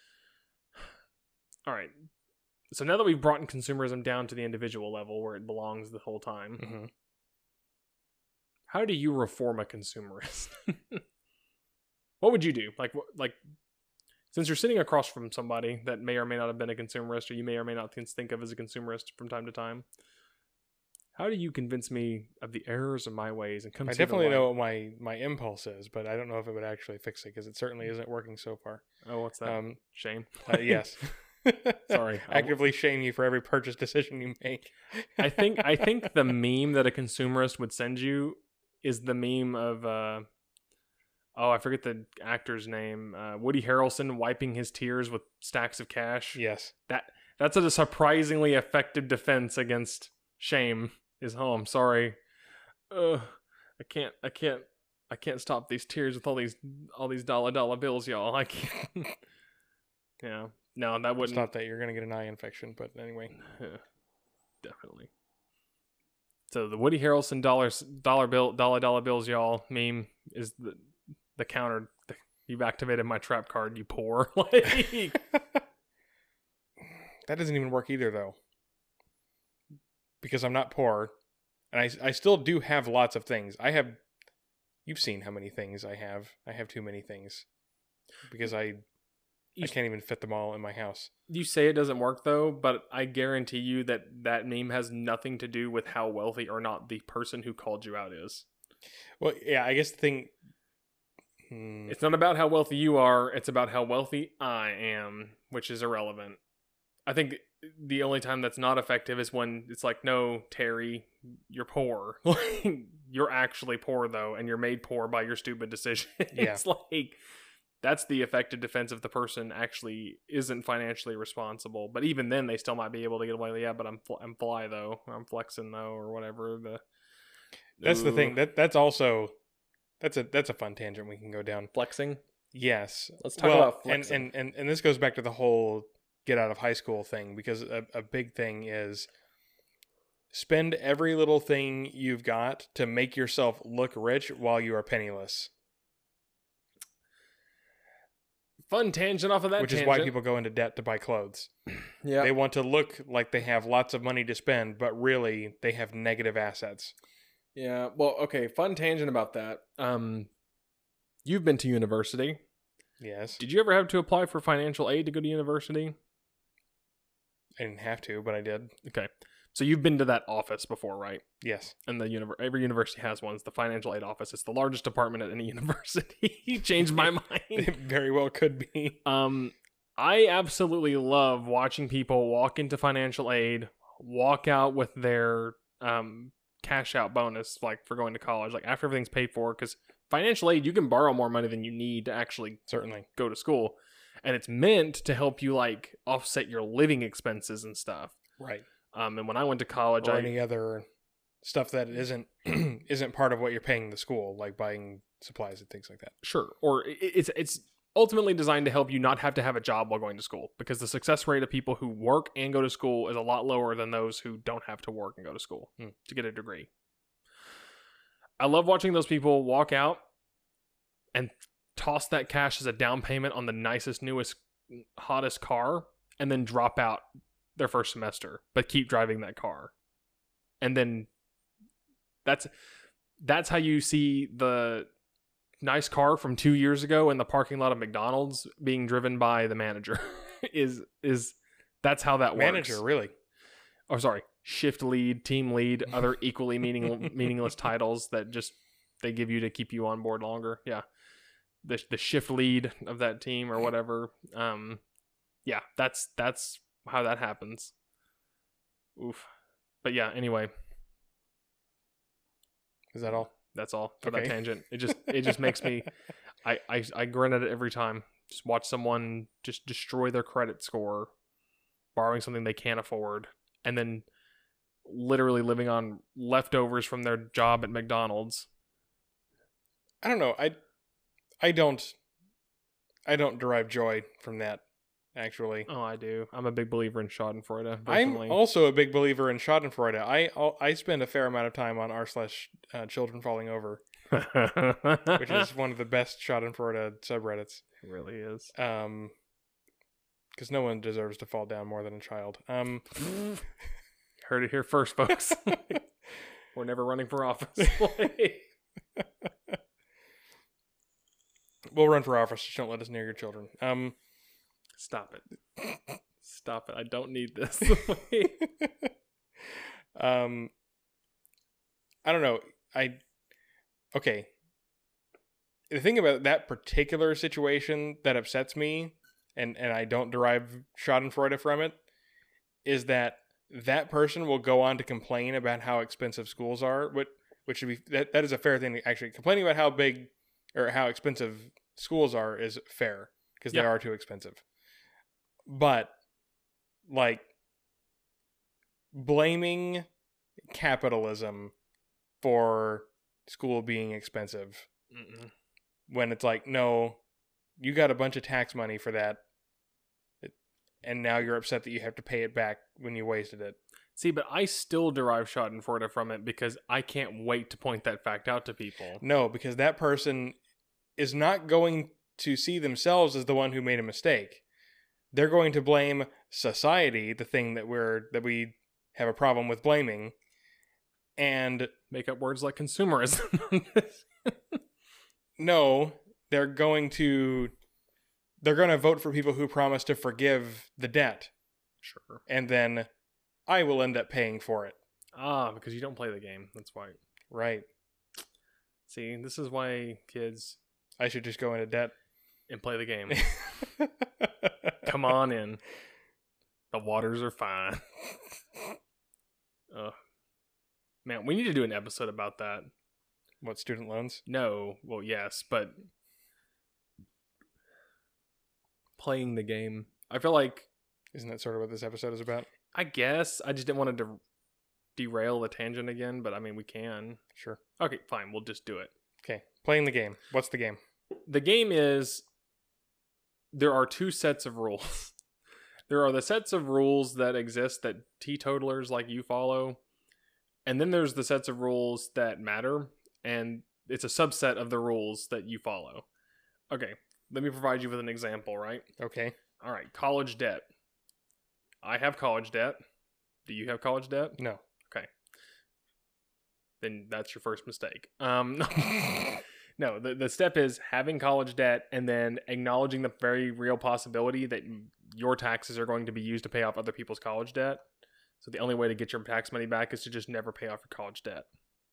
Speaker 1: All right. So now that we've brought consumerism down to the individual level where it belongs the whole time,
Speaker 2: mm-hmm.
Speaker 1: How do you reform a consumerist? What would you do? Like, since you're sitting across from somebody that may or may not have been a consumerist, or you may or may not think of as a consumerist from time to time, how do you convince me of the errors of my ways and come?
Speaker 2: I definitely know what my impulse is, but I don't know if it would actually fix it because it certainly isn't working so far.
Speaker 1: Oh, what's that? Shame.
Speaker 2: Yes.
Speaker 1: Sorry.
Speaker 2: Actively shame you for every purchase decision you make.
Speaker 1: I think the meme that a consumerist would send you is the meme of I forget the actor's name. Woody Harrelson wiping his tears with stacks of cash.
Speaker 2: Yes.
Speaker 1: That's a surprisingly effective defense against shame. I'm sorry. I can't stop these tears with all these dollar bills, y'all. I can't. Yeah. No, that wouldn't.
Speaker 2: Stop that. You're gonna get an eye infection. But anyway.
Speaker 1: Yeah, definitely. So the Woody Harrelson dollar bills, y'all meme is the counter. You've activated my trap card, you poor.
Speaker 2: That doesn't even work either, though. Because I'm not poor, and I still do have lots of things. You've seen how many things I have. I have too many things. Because I can't even fit them all in my house.
Speaker 1: You say it doesn't work, though, but I guarantee you that meme has nothing to do with how wealthy or not the person who called you out is.
Speaker 2: Well, yeah, I guess the thing...
Speaker 1: It's not about how wealthy you are, it's about how wealthy I am, which is irrelevant. I think the only time that's not effective is when it's like, no, Terry, you're poor. You're actually poor, though, and you're made poor by your stupid decision.
Speaker 2: Yeah.
Speaker 1: It's like... That's the effective defense if the person actually isn't financially responsible. But even then, they still might be able to get away. Yeah, but I'm fly though. I'm flexing though, or whatever.
Speaker 2: That's the thing. That's also that's a fun tangent we can go down.
Speaker 1: Flexing.
Speaker 2: Yes,
Speaker 1: let's talk about flexing.
Speaker 2: And this goes back to the whole get out of high school thing, because a big thing is spend every little thing you've got to make yourself look rich while you are penniless.
Speaker 1: Fun tangent off of that.
Speaker 2: Which is why people go into debt to buy clothes.
Speaker 1: Yeah.
Speaker 2: They want to look like they have lots of money to spend, but really they have negative assets.
Speaker 1: Yeah. Well, okay. Fun tangent about that. You've been to university.
Speaker 2: Yes.
Speaker 1: Did you ever have to apply for financial aid to go to university?
Speaker 2: I didn't have to, but I did.
Speaker 1: Okay. So you've been to that office before, right?
Speaker 2: Yes.
Speaker 1: And every university has one. It's the financial aid office. It's the largest department at any university. Changed my mind.
Speaker 2: It very well could be.
Speaker 1: I absolutely love watching people walk into financial aid, walk out with their cash out bonus, like for going to college, like after everything's paid for, because financial aid, you can borrow more money than you need to actually
Speaker 2: Certainly.
Speaker 1: go to school. And it's meant to help you like offset your living expenses and stuff.
Speaker 2: Right.
Speaker 1: And when I went to college,
Speaker 2: Or any other stuff that isn't part of what you're paying the school, like buying supplies and things like that.
Speaker 1: Sure. Or it's ultimately designed to help you not have to have a job while going to school, because the success rate of people who work and go to school is a lot lower than those who don't have to work and go to school to get a degree. I love watching those people walk out and toss that cash as a down payment on the nicest, newest, hottest car, and then drop out their first semester, but keep driving that car. And then that's how you see the nice car from 2 years ago in the parking lot of McDonald's being driven by the manager. is that's how that works.
Speaker 2: Manager, really?
Speaker 1: Oh, sorry. Shift lead, team lead, other equally meaningless titles that just they give you to keep you on board longer. Yeah. The shift lead of that team or whatever. Yeah, that's how that happens. Oof. But yeah, anyway.
Speaker 2: Is that all?
Speaker 1: That's all for that tangent. It just makes me I grin at it every time. Just watch someone just destroy their credit score, borrowing something they can't afford, and then literally living on leftovers from their job at McDonald's.
Speaker 2: I don't know. I don't derive joy from that, actually.
Speaker 1: Oh, I do. I'm a big believer in Schadenfreude.
Speaker 2: Personally. I'm also a big believer in Schadenfreude. I spend a fair amount of time on r/children falling over, which is one of the best Schadenfreude subreddits.
Speaker 1: It really is.
Speaker 2: Because no one deserves to fall down more than a child.
Speaker 1: Heard it here first, folks. We're never running for office.
Speaker 2: We'll run for office. Just don't let us near your children.
Speaker 1: Stop it. Stop it. I don't need this.
Speaker 2: I don't know. Okay. The thing about that particular situation that upsets me, and I don't derive Schadenfreude from it, is that person will go on to complain about how expensive schools are, which should be that is a fair thing. Actually, complaining about how big or how expensive schools are is fair, because they are too expensive. But like blaming capitalism for school being expensive when it's like, no, you got a bunch of tax money for that, and now you're upset that you have to pay it back when you wasted it.
Speaker 1: See, but I still derive Schadenfreude from it because I can't wait to point that fact out to people.
Speaker 2: No, because that person is not going to see themselves as the one who made a mistake. They're going to blame society, the thing that we have a problem with blaming, and
Speaker 1: make up words like consumerism.
Speaker 2: No, they're going to vote for people who promise to forgive the debt.
Speaker 1: Sure.
Speaker 2: And then I will end up paying for it.
Speaker 1: Because you don't play the game. That's why.
Speaker 2: Right.
Speaker 1: See, this is why, kids,
Speaker 2: I should just go into debt
Speaker 1: and play the game. Come on in. The waters are fine. Man, we need to do an episode about that.
Speaker 2: What, student loans?
Speaker 1: No. Well, yes, but playing the game. I feel like...
Speaker 2: Isn't that sort of what this episode is about?
Speaker 1: I guess. I just didn't want to derail the tangent again, but I mean, we can.
Speaker 2: Sure.
Speaker 1: Okay, fine. We'll just do it.
Speaker 2: Okay. Playing the game. What's the game?
Speaker 1: The game is... There are two sets of rules. There are the sets of rules that exist that teetotalers like you follow. And then there's the sets of rules that matter. And it's a subset of the rules that you follow. Okay, let me provide you with an example, right?
Speaker 2: Okay.
Speaker 1: All right, college debt. I have college debt. Do you have college debt?
Speaker 2: No.
Speaker 1: Okay. Then that's your first mistake. No, the step is having college debt and then acknowledging the very real possibility that your taxes are going to be used to pay off other people's college debt. So the only way to get your tax money back is to just never pay off your college debt.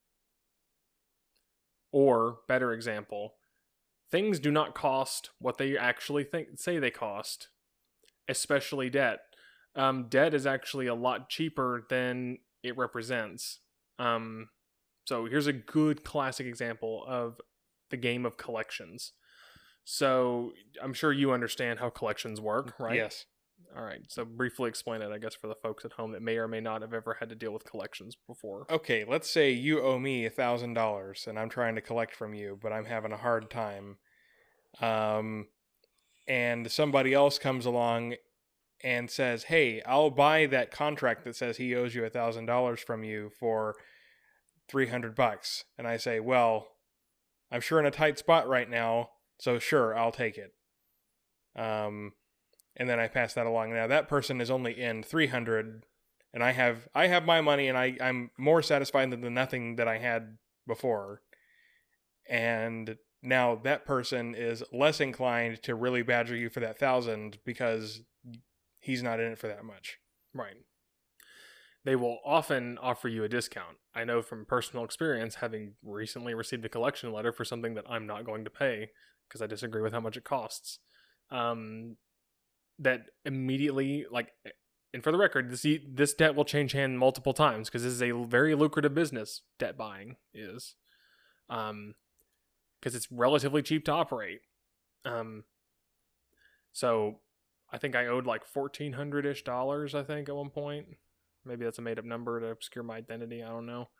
Speaker 1: Or, better example, things do not cost what they actually say they cost, especially debt. Debt is actually a lot cheaper than it represents. So here's a good classic example of the game of collections. So I'm sure you understand how collections work, right?
Speaker 2: Yes.
Speaker 1: All right. So briefly explain it, I guess, for the folks at home that may or may not have ever had to deal with collections before.
Speaker 2: Okay, let's say you owe me $1,000 and I'm trying to collect from you, but I'm having a hard time. And somebody else comes along and says, "Hey, I'll buy that contract that says he owes you $1,000 from you for $300." And I say, "Well, I'm sure in a tight spot right now, so sure, I'll take it." And then I pass that along. Now that person is only in $300, and I have my money, and I'm more satisfied than the nothing that I had before. And now that person is less inclined to really badger you for that $1,000 because he's not in it for that much.
Speaker 1: Right. They will often offer you a discount. I know from personal experience, having recently received a collection letter for something that I'm not going to pay because I disagree with how much it costs. That immediately, like, and for the record, this debt will change hand multiple times because this is a very lucrative business. Debt buying is, because it's relatively cheap to operate. So I think I owed like $1,400-ish, I think, at one point. Maybe that's a made up number to obscure my identity. I don't know.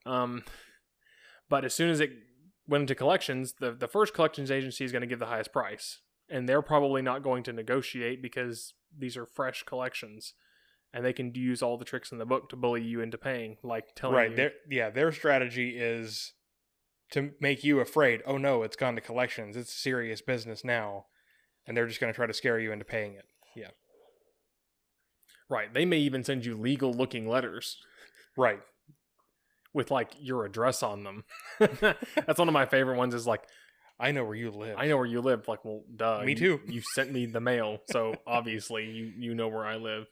Speaker 1: But as soon as it went into collections, the first collections agency is going to give the highest price. And they're probably not going to negotiate because these are fresh collections. And they can use all the tricks in the book to bully you into paying, like telling you.
Speaker 2: Right. Their strategy is to make you afraid. Oh no, it's gone to collections. It's serious business now. And they're just going to try to scare you into paying it. Yeah.
Speaker 1: Right. They may even send you legal looking letters.
Speaker 2: Right.
Speaker 1: With like your address on them. That's one of my favorite ones is like,
Speaker 2: I know where you live.
Speaker 1: I know where you live. Like, well, duh.
Speaker 2: Me too.
Speaker 1: You sent me the mail. So obviously you know where I live.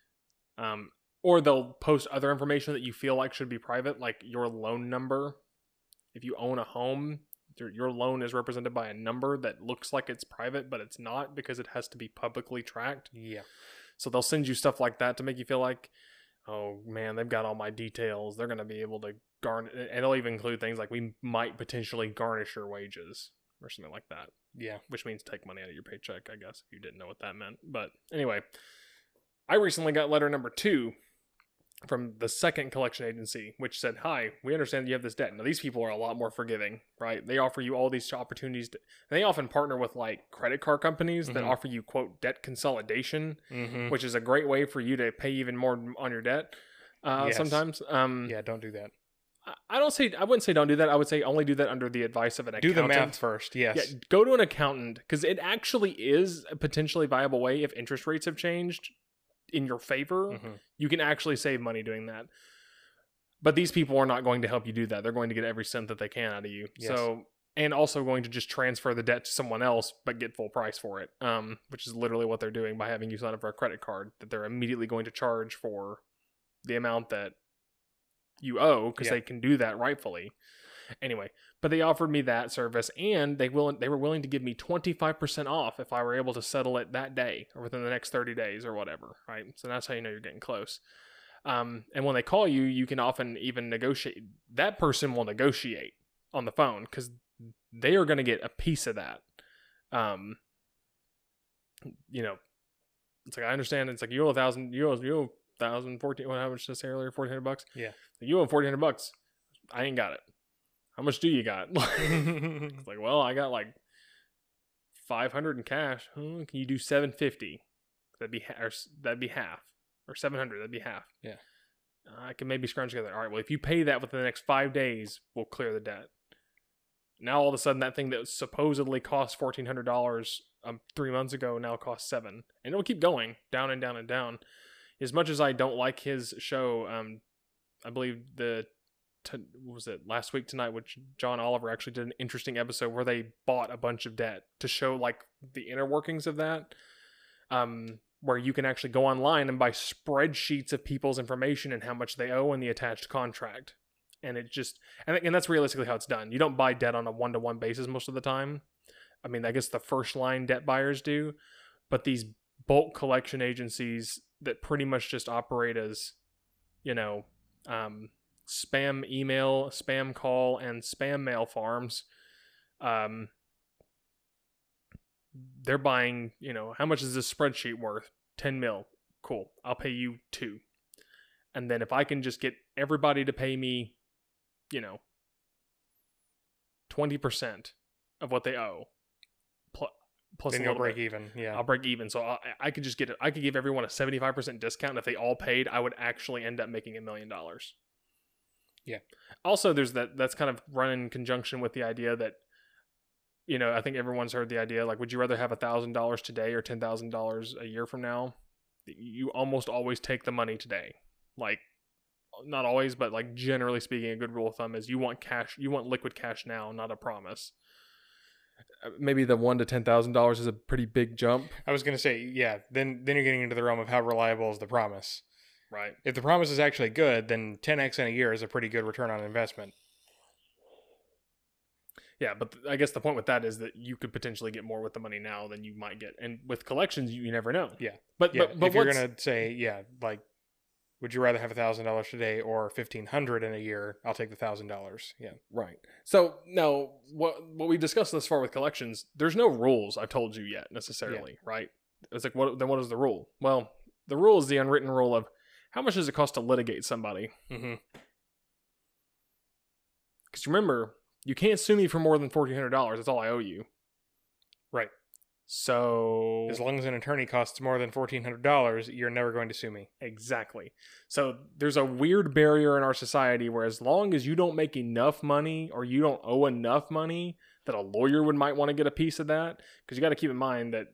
Speaker 1: Or they'll post other information that you feel like should be private, like your loan number. If you own a home, your loan is represented by a number that looks like it's private, but it's not because it has to be publicly tracked.
Speaker 2: Yeah.
Speaker 1: So they'll send you stuff like that to make you feel like, oh man, they've got all my details. They're going to be able to garnish. And they'll even include things like we might potentially garnish your wages or something like that.
Speaker 2: Yeah.
Speaker 1: Which means take money out of your paycheck, I guess, if you didn't know what that meant. But anyway, I recently got letter number 2 from the second collection agency, which said, "Hi, we understand you have this debt." Now, these people are a lot more forgiving, right? They offer you all these opportunities. They often partner with like credit card companies that offer you, quote, debt consolidation, which is a great way for you to pay even more on your debt sometimes.
Speaker 2: Yeah, don't do that.
Speaker 1: I wouldn't say don't do that. I would say only do that under the advice of an accountant.
Speaker 2: Do the math first, yes.
Speaker 1: Yeah, go to an accountant because it actually is a potentially viable way if interest rates have changed in your favor. You can actually save money doing that. But these people are not going to help you do that. They're going to get every cent that they can out of you.
Speaker 2: Yes.
Speaker 1: So, and also going to just transfer the debt to someone else but get full price for it, which is literally what they're doing by having you sign up for a credit card that they're immediately going to charge for the amount that you owe because they can do that rightfully. Anyway, but they offered me that service, and they were willing to give me 25% off if I were able to settle it that day or within the next 30 days or whatever, right? So that's how you know you're getting close. And when they call you, you can often even negotiate. That person will negotiate on the phone because they are going to get a piece of that. You know, it's like, I understand it's like you owe $1,014. How much did I say earlier? $1,400.
Speaker 2: Yeah,
Speaker 1: you owe $1,400. I ain't got it. How much do you got? It's like, well, I got like $500 in cash. Can you do $750? That'd be half, or $700. That'd be half.
Speaker 2: Yeah,
Speaker 1: I can maybe scrounge together. All right. Well, if you pay that within the next 5 days, we'll clear the debt. Now all of a sudden, that thing that supposedly cost $1,400 3 months ago now costs $7, and it'll keep going down and down and down. As much as I don't like his show, I believe was it last week tonight, which John Oliver actually did an interesting episode where they bought a bunch of debt to show like the inner workings of that, where you can actually go online and buy spreadsheets of people's information and how much they owe in the attached contract. And it just, and that's realistically how it's done. You don't buy debt on a one-to-one basis most of the time. I mean, I guess the first line debt buyers do, but these bulk collection agencies that pretty much just operate as, spam email, spam call, and spam mail farms. They're buying, how much is this spreadsheet worth? 10 mil. Cool. I'll pay you 2. And then if I can just get everybody to pay me, 20% of what they owe, plus
Speaker 2: then you'll break even. Yeah,
Speaker 1: I'll break even. So I could just I could give everyone a 75% discount. And if they all paid, I would actually end up making $1 million.
Speaker 2: Yeah.
Speaker 1: Also, that's kind of run in conjunction with the idea that, I think everyone's heard the idea, like, would you rather have $1,000 today or $10,000 a year from now? You almost always take the money today. Like, not always, but like generally speaking, a good rule of thumb is you want liquid cash now, not a promise. Maybe the $1,000 to $10,000 is a pretty big jump.
Speaker 2: I was going to say, yeah, then you're getting into the realm of how reliable is the promise.
Speaker 1: Right.
Speaker 2: If the promise is actually good, then 10x in a year is a pretty good return on investment.
Speaker 1: Yeah, but I guess the point with that is that you could potentially get more with the money now than you might get. And with collections, you never know.
Speaker 2: Yeah.
Speaker 1: But
Speaker 2: if you're going to say, yeah, like, would you rather have $1,000 today or $1,500 in a year? I'll take the $1,000. Yeah.
Speaker 1: Right. So now what we discussed thus far with collections, there's no rules I've told you yet necessarily, right? It's like, what is the rule? Well, the rule is the unwritten rule of how much does it cost to litigate somebody?
Speaker 2: Mm-hmm.
Speaker 1: Because remember, you can't sue me for more than $1,400. That's all I owe you.
Speaker 2: Right.
Speaker 1: So
Speaker 2: as long as an attorney costs more than $1,400, you're never going to sue me.
Speaker 1: Exactly. So there's a weird barrier in our society where as long as you don't make enough money or you don't owe enough money that a lawyer might want to get a piece of that, because you got to keep in mind that,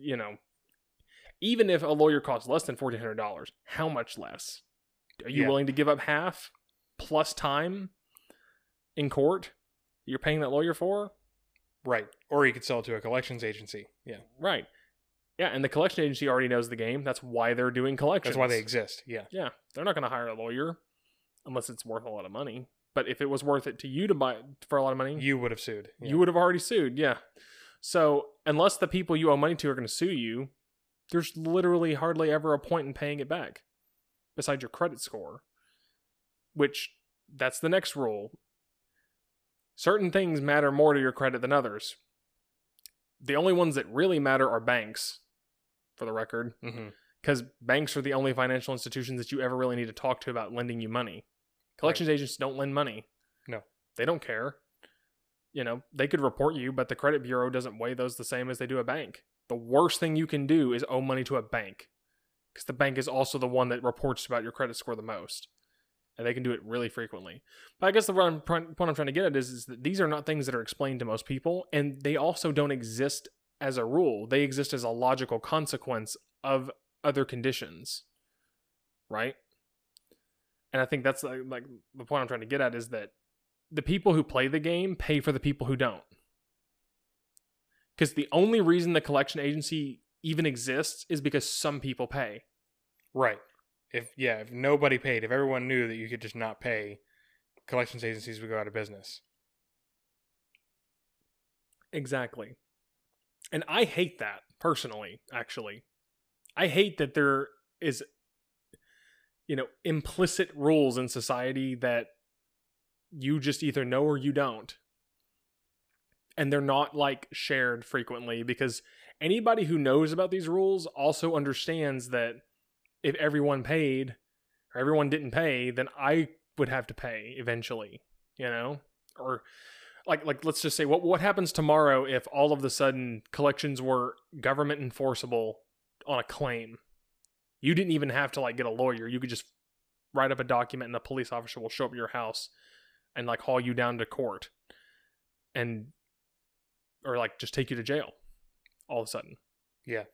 Speaker 1: even if a lawyer costs less than $1,400, how much less? Are you willing to give up half plus time in court you're paying that lawyer for?
Speaker 2: Right. Or you could sell it to a collections agency. Yeah.
Speaker 1: Right. Yeah, and the collection agency already knows the game. That's why they're doing collections.
Speaker 2: That's why they exist. Yeah.
Speaker 1: Yeah. They're not going to hire a lawyer unless it's worth a lot of money. But if it was worth it to you to buy for a lot of money,
Speaker 2: you would have sued.
Speaker 1: Yeah. You would have already sued. Yeah. So unless the people you owe money to are going to sue you, there's literally hardly ever a point in paying it back besides your credit score, which that's the next rule. Certain things matter more to your credit than others. The only ones that really matter are banks, for the record, because banks are the only financial institutions that you ever really need to talk to about lending you money. Collections agents don't lend money.
Speaker 2: No.
Speaker 1: They don't care. They could report you, but the credit bureau doesn't weigh those the same as they do a bank. The worst thing you can do is owe money to a bank, because the bank is also the one that reports about your credit score the most. And they can do it really frequently. But I guess the point I'm trying to get at is that these are not things that are explained to most people, and they also don't exist as a rule. They exist as a logical consequence of other conditions, right? And I think that's like the point I'm trying to get at is that the people who play the game pay for the people who don't. Because the only reason the collection agency even exists is because some people pay.
Speaker 2: Right. If nobody paid, if everyone knew that you could just not pay, collections agencies would go out of business.
Speaker 1: Exactly. And I hate that, personally, actually. I hate that there is, implicit rules in society that you just either know or you don't. And they're not, shared frequently, because anybody who knows about these rules also understands that if everyone paid or everyone didn't pay, then I would have to pay eventually, or let's just say what happens tomorrow if all of a sudden collections were government enforceable on a claim? You didn't even have to get a lawyer. You could just write up a document and a police officer will show up at your house and haul you down to court or just take you to jail all of a sudden.
Speaker 2: Yeah.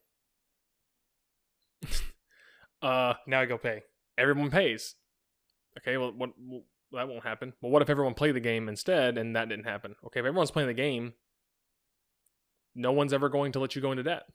Speaker 2: Now I go pay.
Speaker 1: Everyone pays. Okay, well, that won't happen. Well, what if everyone played the game instead and that didn't happen? Okay, if everyone's playing the game, no one's ever going to let you go into debt.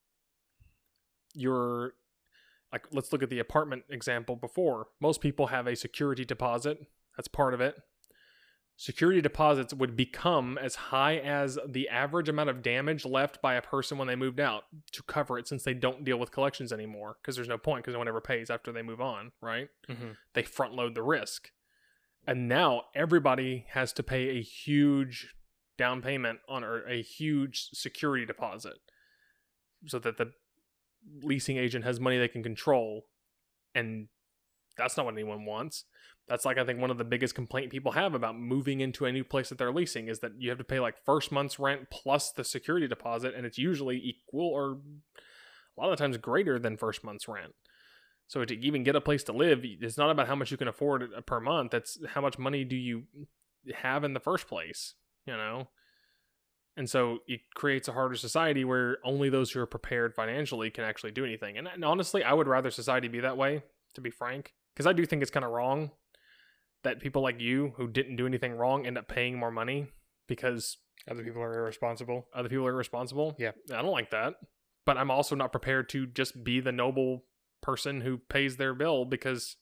Speaker 1: Let's look at the apartment example before. Most people have a security deposit. That's part of it. Security deposits would become as high as the average amount of damage left by a person when they moved out to cover it, since they don't deal with collections anymore, because there's no point, because no one ever pays after they move on, right?
Speaker 2: Mm-hmm.
Speaker 1: They front load the risk. And now everybody has to pay a huge down payment on or a huge security deposit so that the leasing agent has money they can control. And that's not what anyone wants. That's like, I think one of the biggest complaint people have about moving into a new place that they're leasing is that you have to pay like first month's rent plus the security deposit, and it's usually equal or a lot of times greater than first month's rent. So to even get a place to live, it's not about how much you can afford per month. It's how much money do you have in the first place, you know? And so it creates a harder society where only those who are prepared financially can actually do anything. And honestly, I would rather society be that way, to be frank, because I do think it's kind of wrong that people like you who didn't do anything wrong end up paying more money because
Speaker 2: Other people are irresponsible.
Speaker 1: other people are irresponsible.
Speaker 2: Yeah.
Speaker 1: I don't like that. But I'm also not prepared to just be the noble person who pays their bill because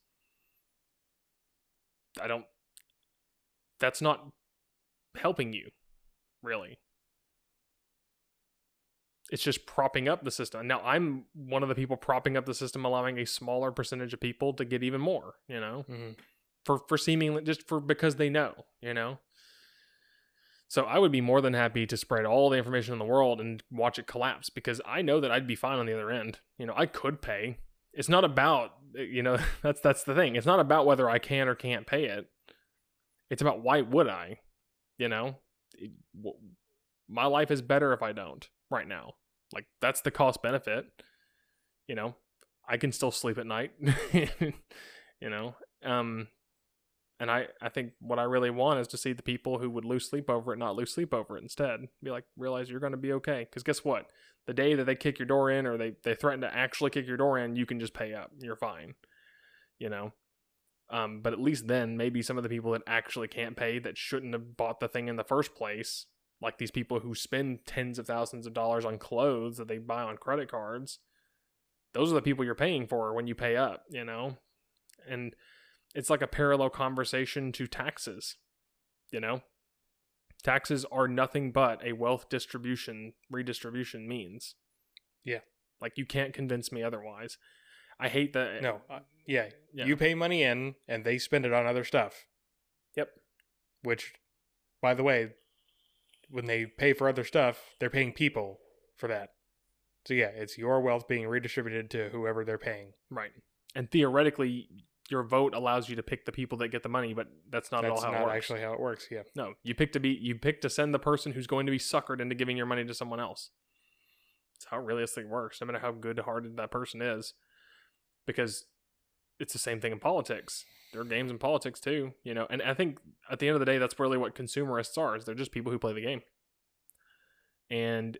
Speaker 1: that's not helping you, really. It's just propping up the system. Now, I'm one of the people propping up the system, allowing a smaller percentage of people to get even more, you know, for seemingly because they know, you know. So I would be more than happy to spread all the information in the world and watch it collapse because I know that I'd be fine on the other end. You know, I could pay. It's not about, you know, that's the thing. It's not about whether I can or can't pay it. It's about why would I, you know. My life is better if I don't right now. Like, that's the cost benefit. You know, I can still sleep at night, you know. And I think what I really want is to see the people who would lose sleep over it not lose sleep over it instead. Be like, realize you're going to be okay. Because guess what? The day that they kick your door in or they threaten to actually kick your door in, you can just pay up. You're fine. You know? But at least then, maybe some of the people that actually can't pay that shouldn't have bought the thing in the first place, like these people who spend tens of thousands of dollars on clothes that they buy on credit cards, those are the people you're paying for when you pay up, you know? And it's like a parallel conversation to taxes, you know? Taxes are nothing but a wealth redistribution means.
Speaker 2: Yeah.
Speaker 1: Like, you can't convince me otherwise. I hate that.
Speaker 2: No. Yeah. You pay money in and they spend it on other stuff.
Speaker 1: Yep.
Speaker 2: Which, by the way, when they pay for other stuff, they're paying people for that. So yeah, it's your wealth being redistributed to whoever they're paying.
Speaker 1: Right. And theoretically, your vote allows you to pick the people that get the money, but that's not at all how it works.
Speaker 2: That's not actually how it works, yeah.
Speaker 1: No, you pick to send the person who's going to be suckered into giving your money to someone else. That's how it realistically works, no matter how good-hearted that person is. Because it's the same thing in politics. There are games in politics too, you know. And I think at the end of the day, that's really what consumerists are. Is they're just people who play the game. And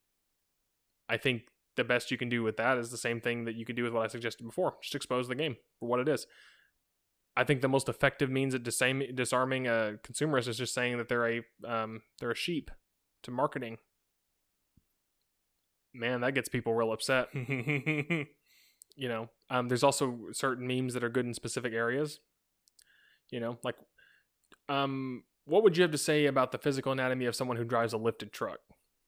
Speaker 1: I think the best you can do with that is the same thing that you could do with what I suggested before. Just expose the game for what it is. I think the most effective means of disarming a consumerist is just saying that they're a sheep to marketing. Man, that gets people real upset. You know, there's also certain memes that are good in specific areas. You know, like, what would you have to say about the physical anatomy of someone who drives a lifted truck?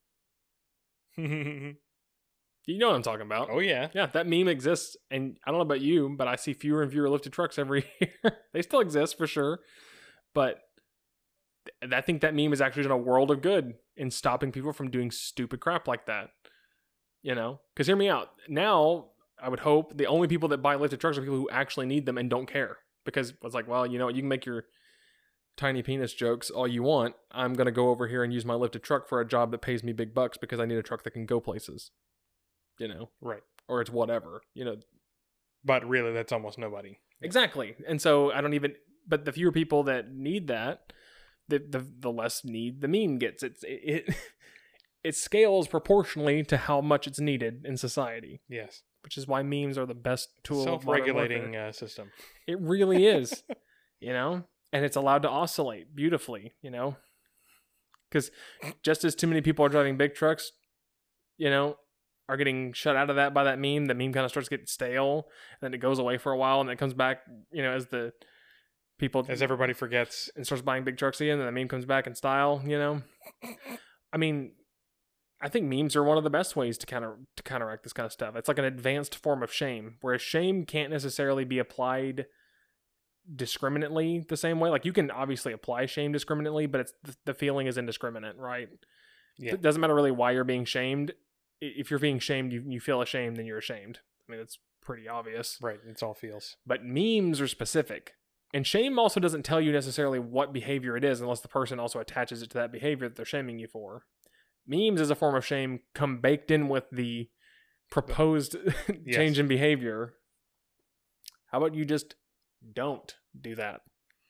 Speaker 1: You know what I'm talking about.
Speaker 2: Oh, yeah.
Speaker 1: Yeah, that meme exists. And I don't know about you, but I see fewer and fewer lifted trucks every year. They still exist for sure. But I think that meme has actually done a world of good in stopping people from doing stupid crap like that. You know? Because hear me out. Now, I would hope the only people that buy lifted trucks are people who actually need them and don't care. Because it's like, well, you know, you can make your tiny penis jokes all you want. I'm going to go over here and use my lifted truck for a job that pays me big bucks because I need a truck that can go places. You know?
Speaker 2: Right.
Speaker 1: Or it's whatever, you know.
Speaker 2: But really, that's almost nobody.
Speaker 1: Exactly. And so but the fewer people that need that, the less need the meme gets. It scales proportionally to how much it's needed in society.
Speaker 2: Yes.
Speaker 1: Which is why memes are the best tool.
Speaker 2: Self-regulating system.
Speaker 1: It really is, you know? And it's allowed to oscillate beautifully, you know? Because just as too many people are driving big trucks, you know, are getting shut out of that by that meme. The meme kind of starts getting stale, and then it goes away for a while, and then it comes back, you know, as everybody forgets and starts buying big trucks again, and the meme comes back in style, you know. I mean, I think memes are one of the best ways to counteract this kind of stuff. It's like an advanced form of shame, whereas shame can't necessarily be applied discriminately the same way. Like, you can obviously apply shame discriminately, but it's the feeling is indiscriminate, right?
Speaker 2: Yeah.
Speaker 1: It doesn't matter really why you're being shamed. If you're being shamed, you feel ashamed, then you're ashamed. I mean, it's pretty obvious.
Speaker 2: Right. It's all feels.
Speaker 1: But memes are specific. And shame also doesn't tell you necessarily what behavior it is unless the person also attaches it to that behavior that they're shaming you for. Memes as a form of shame come baked in with the proposed
Speaker 2: Yes.
Speaker 1: change in behavior. How about you just don't do that?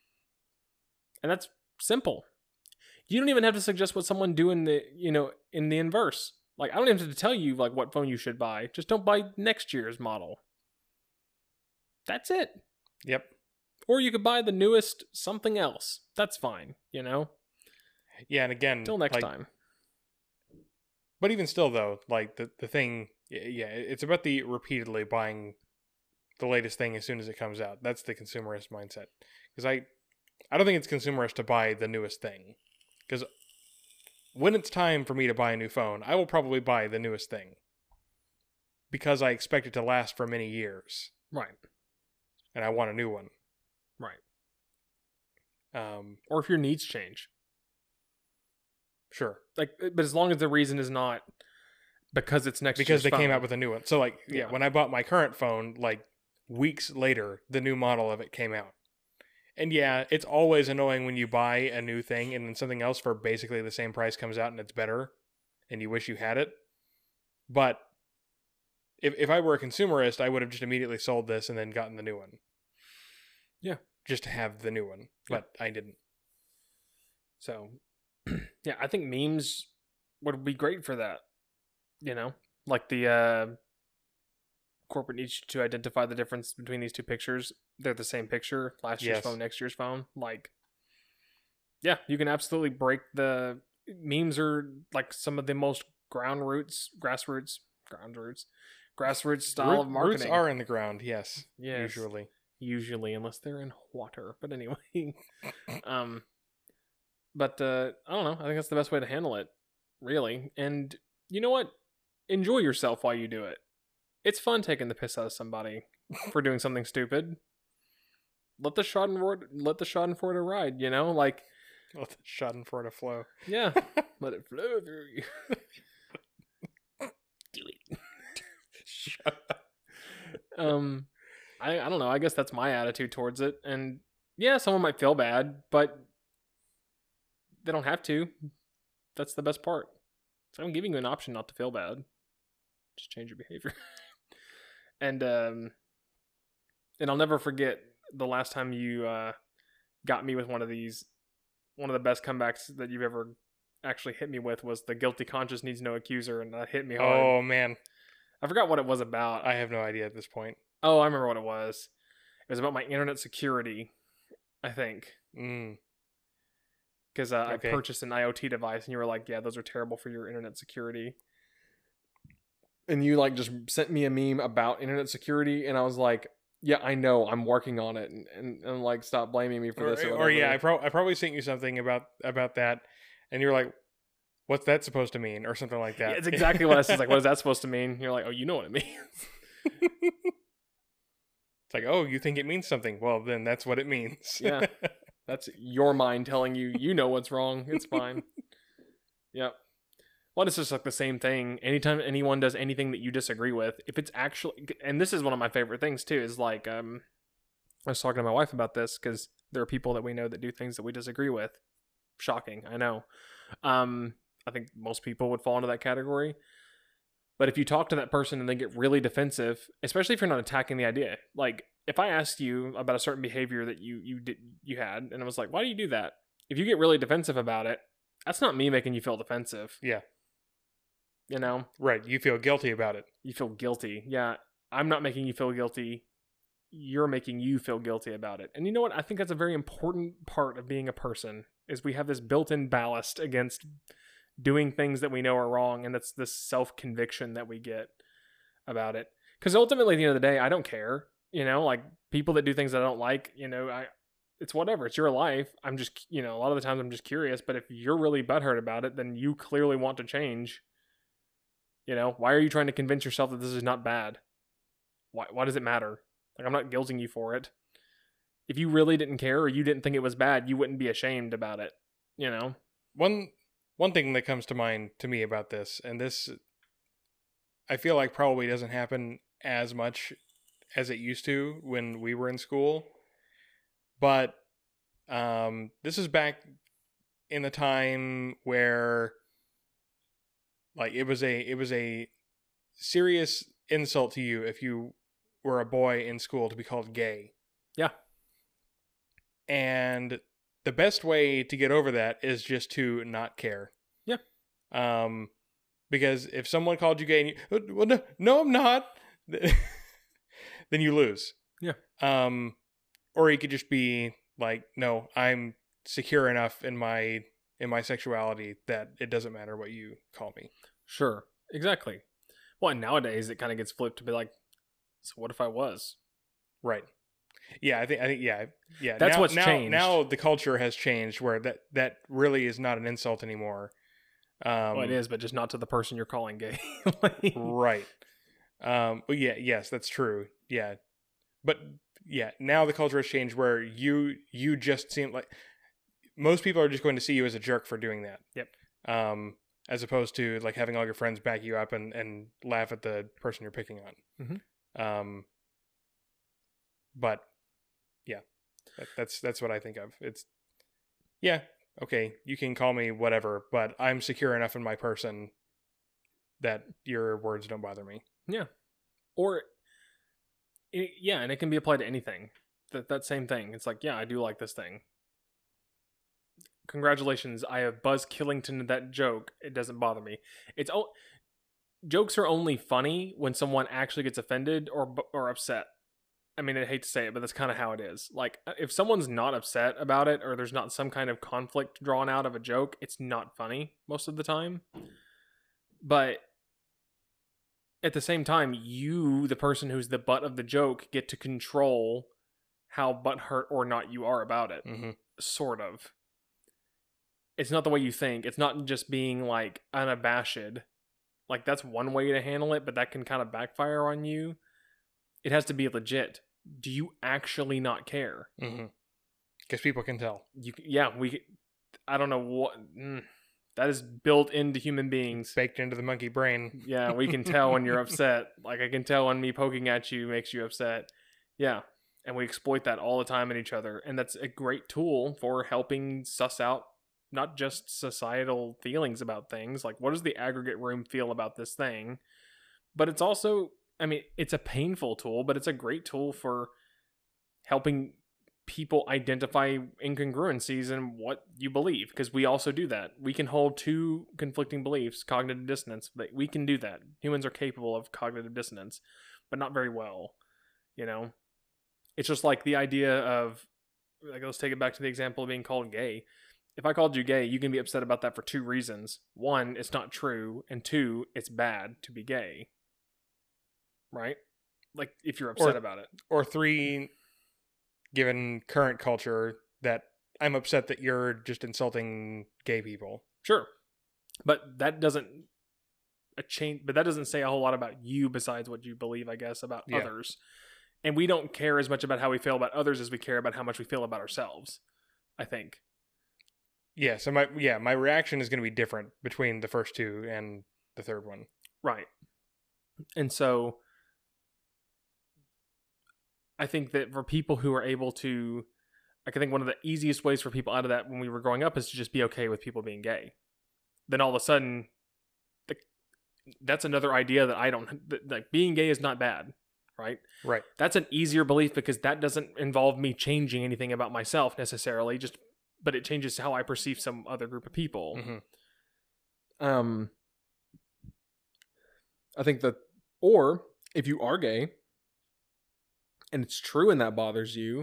Speaker 1: And that's simple. You don't even have to suggest what someone do in the, in the inverse. Like, I don't even have to tell you like what phone you should buy. Just don't buy next year's model. That's it.
Speaker 2: Yep.
Speaker 1: Or you could buy the newest something else. That's fine,
Speaker 2: Yeah, and again,
Speaker 1: Till next time.
Speaker 2: But even still, though, like the thing, it's about the repeatedly buying the latest thing as soon as it comes out. That's the consumerist mindset. Because I don't think it's consumerist to buy the newest thing. Because when it's time for me to buy a new phone, I will probably buy the newest thing. Because I expect it to last for many years.
Speaker 1: Right.
Speaker 2: And I want a new one.
Speaker 1: Right.
Speaker 2: Um,
Speaker 1: Or if your needs change.
Speaker 2: Sure.
Speaker 1: Like, but as long as the reason is not because it's next
Speaker 2: Because
Speaker 1: year's
Speaker 2: they came
Speaker 1: phone.
Speaker 2: out with a new one. So, like,
Speaker 1: Yeah.
Speaker 2: when I bought my current phone, like, weeks later, the new model of it came out. And yeah, it's always annoying when you buy a new thing and then something else for basically the same price comes out and it's better and you wish you had it. But if I were a consumerist, I would have just immediately sold this and then gotten the new one.
Speaker 1: Yeah.
Speaker 2: Just to have the new one. But I didn't.
Speaker 1: So, yeah, I think memes would be great for that. Like the corporate needs to identify the difference between these two pictures. They're the same picture. Last year's
Speaker 2: Yes.
Speaker 1: phone, next year's phone. Like, yeah, you can absolutely break the memes are like some of the most grassroots style of marketing.
Speaker 2: Roots are in the ground, yes.
Speaker 1: Yes. Usually, unless they're in water. But anyway, but I don't know. I think that's the best way to handle it, really. And you know what? Enjoy yourself while you do it. It's fun taking the piss out of somebody for doing something stupid. Let the Schadenfreude ride. Like,
Speaker 2: Let the Schadenfreude flow.
Speaker 1: yeah, let it flow through you. Do it.
Speaker 2: Shut up.
Speaker 1: I don't know. I guess that's my attitude towards it. And yeah, someone might feel bad, but they don't have to. That's the best part. So I'm giving you an option not to feel bad. Just change your behavior. And I'll never forget the last time you got me with one of these. One of the best comebacks that you've ever actually hit me with was the guilty conscience needs no accuser, and that hit me hard.
Speaker 2: Oh, man.
Speaker 1: I forgot what it was about.
Speaker 2: I have no idea at this point.
Speaker 1: Oh, I remember what it was. It was about my internet security, I think. Because I
Speaker 2: Okay.
Speaker 1: purchased an IoT device, and you were like, yeah, those are terrible for your internet security. And you like just sent me a meme about internet security, and I was like, yeah, I know, I'm working on it, and like, stop blaming me for this.
Speaker 2: Or yeah, I probably sent you something about that, and you're like, what's that supposed to mean? Or something like that.
Speaker 1: Yeah, it's exactly what I said. Like, what is that supposed to mean? You're like, oh, you know what it means.
Speaker 2: It's like, oh, you think it means something? Well, then that's what it means.
Speaker 1: Yeah. That's your mind telling you, you know what's wrong. It's fine. Yep. Well, it's just like the same thing. Anytime anyone does anything that you disagree with, if it's actually, and this is one of my favorite things too, is like, I was talking to my wife about this because there are people that we know that do things that we disagree with. Shocking, I know. I think most people would fall into that category. But if you talk to that person and they get really defensive, especially if you're not attacking the idea, like if I asked you about a certain behavior that you had, and I was like, why do you do that? If you get really defensive about it, that's not me making you feel defensive.
Speaker 2: Yeah.
Speaker 1: Right.
Speaker 2: You feel guilty about it.
Speaker 1: You feel guilty. Yeah. I'm not making you feel guilty. You're making you feel guilty about it. And you know what? I think that's a very important part of being a person is we have this built-in ballast against doing things that we know are wrong. And that's this self-conviction that we get about it. Because ultimately, at the end of the day, I don't care. Like people that do things I don't like, it's whatever. It's your life. I'm just, a lot of the times I'm just curious. But if you're really butthurt about it, then you clearly want to change. Why are you trying to convince yourself that this is not bad? Why does it matter? Like, I'm not guilting you for it. If you really didn't care or you didn't think it was bad, you wouldn't be ashamed about it, you know?
Speaker 2: One thing that comes to mind to me about this, and this I feel like probably doesn't happen as much as it used to when we were in school, but this is back in the time where like it was a serious insult to you if you were a boy in school to be called gay.
Speaker 1: Yeah.
Speaker 2: And the best way to get over that is just to not care.
Speaker 1: Yeah.
Speaker 2: Because if someone called you gay and you, well, no, I'm not, then you lose.
Speaker 1: Yeah.
Speaker 2: Or you could just be like, no, I'm secure enough in my sexuality that it doesn't matter what you call me.
Speaker 1: Sure. Exactly. Well, and nowadays it kind of gets flipped to be like, so what if I was?
Speaker 2: Right. Yeah, I think yeah.
Speaker 1: That's what's changed.
Speaker 2: Now the culture has changed where that really is not an insult anymore.
Speaker 1: Well, it is, but just not to the person you're calling gay.
Speaker 2: Right. Well, yeah, yes, that's true. Yeah. But yeah, now the culture has changed where you just seem like most people are just going to see you as a jerk for doing that.
Speaker 1: Yep.
Speaker 2: As opposed to like having all your friends back you up and laugh at the person you're picking on.
Speaker 1: Mm-hmm.
Speaker 2: But yeah, that's what I think of. It's yeah, okay, you can call me whatever, but I'm secure enough in my person that your words don't bother me.
Speaker 1: Yeah. Or yeah, and it can be applied to anything. That same thing. It's like, yeah, I do like this thing. Congratulations, I have Buzz Killington that joke. It doesn't bother me. Jokes are only funny when someone actually gets offended or upset. I mean, I hate to say it, but that's kind of how it is. Like, if someone's not upset about it or there's not some kind of conflict drawn out of a joke, it's not funny most of the time. But at the same time, you, the person who's the butt of the joke, get to control how butthurt or not you are about it.
Speaker 2: Mm-hmm.
Speaker 1: Sort of. It's not the way you think. It's not just being, like, unabashed. Like, that's one way to handle it, but that can kind of backfire on you. It has to be legit. Do you actually not care?
Speaker 2: Mm-hmm. Because people can tell.
Speaker 1: I don't know what... that is built into human beings.
Speaker 2: Baked into the monkey brain.
Speaker 1: Yeah, we can tell when you're upset. Like, I can tell when me poking at you makes you upset. Yeah, and we exploit that all the time in each other. And that's a great tool for helping suss out not just societal feelings about things, like what does the aggregate room feel about this thing, but it's also, I mean, it's a painful tool, but it's a great tool for helping people identify incongruencies in what you believe, because we also do that. We can hold two conflicting beliefs, cognitive dissonance, but we can do that. Humans are capable of cognitive dissonance, but not very well, you know? It's just like the idea of, like, let's take it back to the example of being called gay. If I called you gay, you can be upset about that for two reasons. One, it's not true, and two, it's bad to be gay. Right? Like, if you're upset about it.
Speaker 2: Or three, given current culture, that I'm upset that you're just insulting gay people.
Speaker 1: Sure. But that doesn't say a whole lot about you besides what you believe, I guess, about others. And we don't care as much about how we feel about others as we care about how much we feel about ourselves, I think.
Speaker 2: Yeah, so my reaction is going to be different between the first two and the third one.
Speaker 1: Right. And so I think that for people who are able to, I think one of the easiest ways for people out of that when we were growing up is to just be okay with people being gay. Then all of a sudden, that's another idea that like, being gay is not bad, right?
Speaker 2: Right.
Speaker 1: That's an easier belief because that doesn't involve me changing anything about myself necessarily, but it changes how I perceive some other group of people.
Speaker 2: Mm-hmm.
Speaker 1: I think that, or if you are gay, and it's true and that bothers you,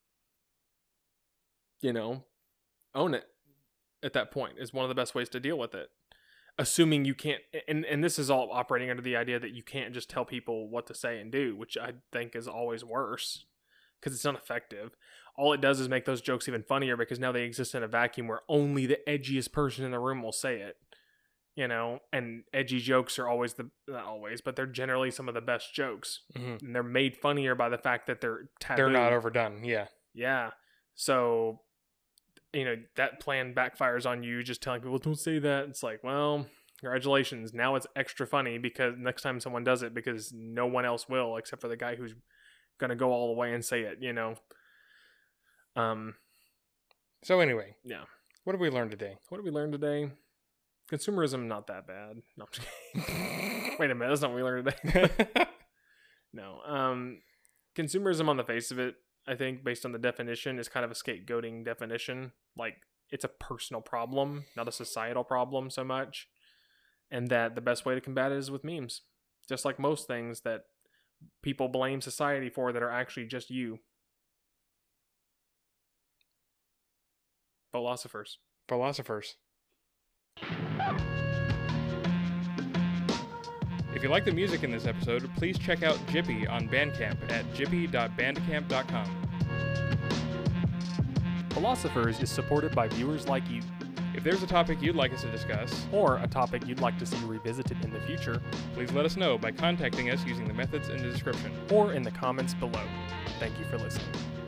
Speaker 1: own it at that point is one of the best ways to deal with it. Assuming you can't, and this is all operating under the idea that you can't just tell people what to say and do, which I think is always worse because it's not effective. All it does is make those jokes even funnier because now they exist in a vacuum where only the edgiest person in the room will say it. And edgy jokes are not always, but they're generally some of the best jokes.
Speaker 2: Mm-hmm.
Speaker 1: And they're made funnier by the fact that they're taboo.
Speaker 2: They're not overdone, yeah.
Speaker 1: Yeah. So, that plan backfires on you, just telling people, don't say that. It's like, well, congratulations. Now it's extra funny because next time someone does it, because no one else will except for the guy who's going to go all the way and say it,
Speaker 2: So anyway,
Speaker 1: yeah.
Speaker 2: what did we learn today?
Speaker 1: What did we learn today? Consumerism, not that bad. No, I'm just kidding. Wait a minute. That's not what we learned today. No. Consumerism on the face of it, I think, based on the definition, is kind of a scapegoating definition. Like, it's a personal problem, not a societal problem so much. And that the best way to combat it is with memes. Just like most things that people blame society for that are actually just you. Philosophers.
Speaker 2: If you like the music in this episode, please check out Jippy on Bandcamp at jippy.bandcamp.com.
Speaker 1: Philosophers is supported by viewers like you.
Speaker 2: If there's a topic you'd like us to discuss,
Speaker 1: or a topic you'd like to see revisited in the future,
Speaker 2: please let us know by contacting us using the methods in the description.
Speaker 1: or in the comments below. Thank you for listening.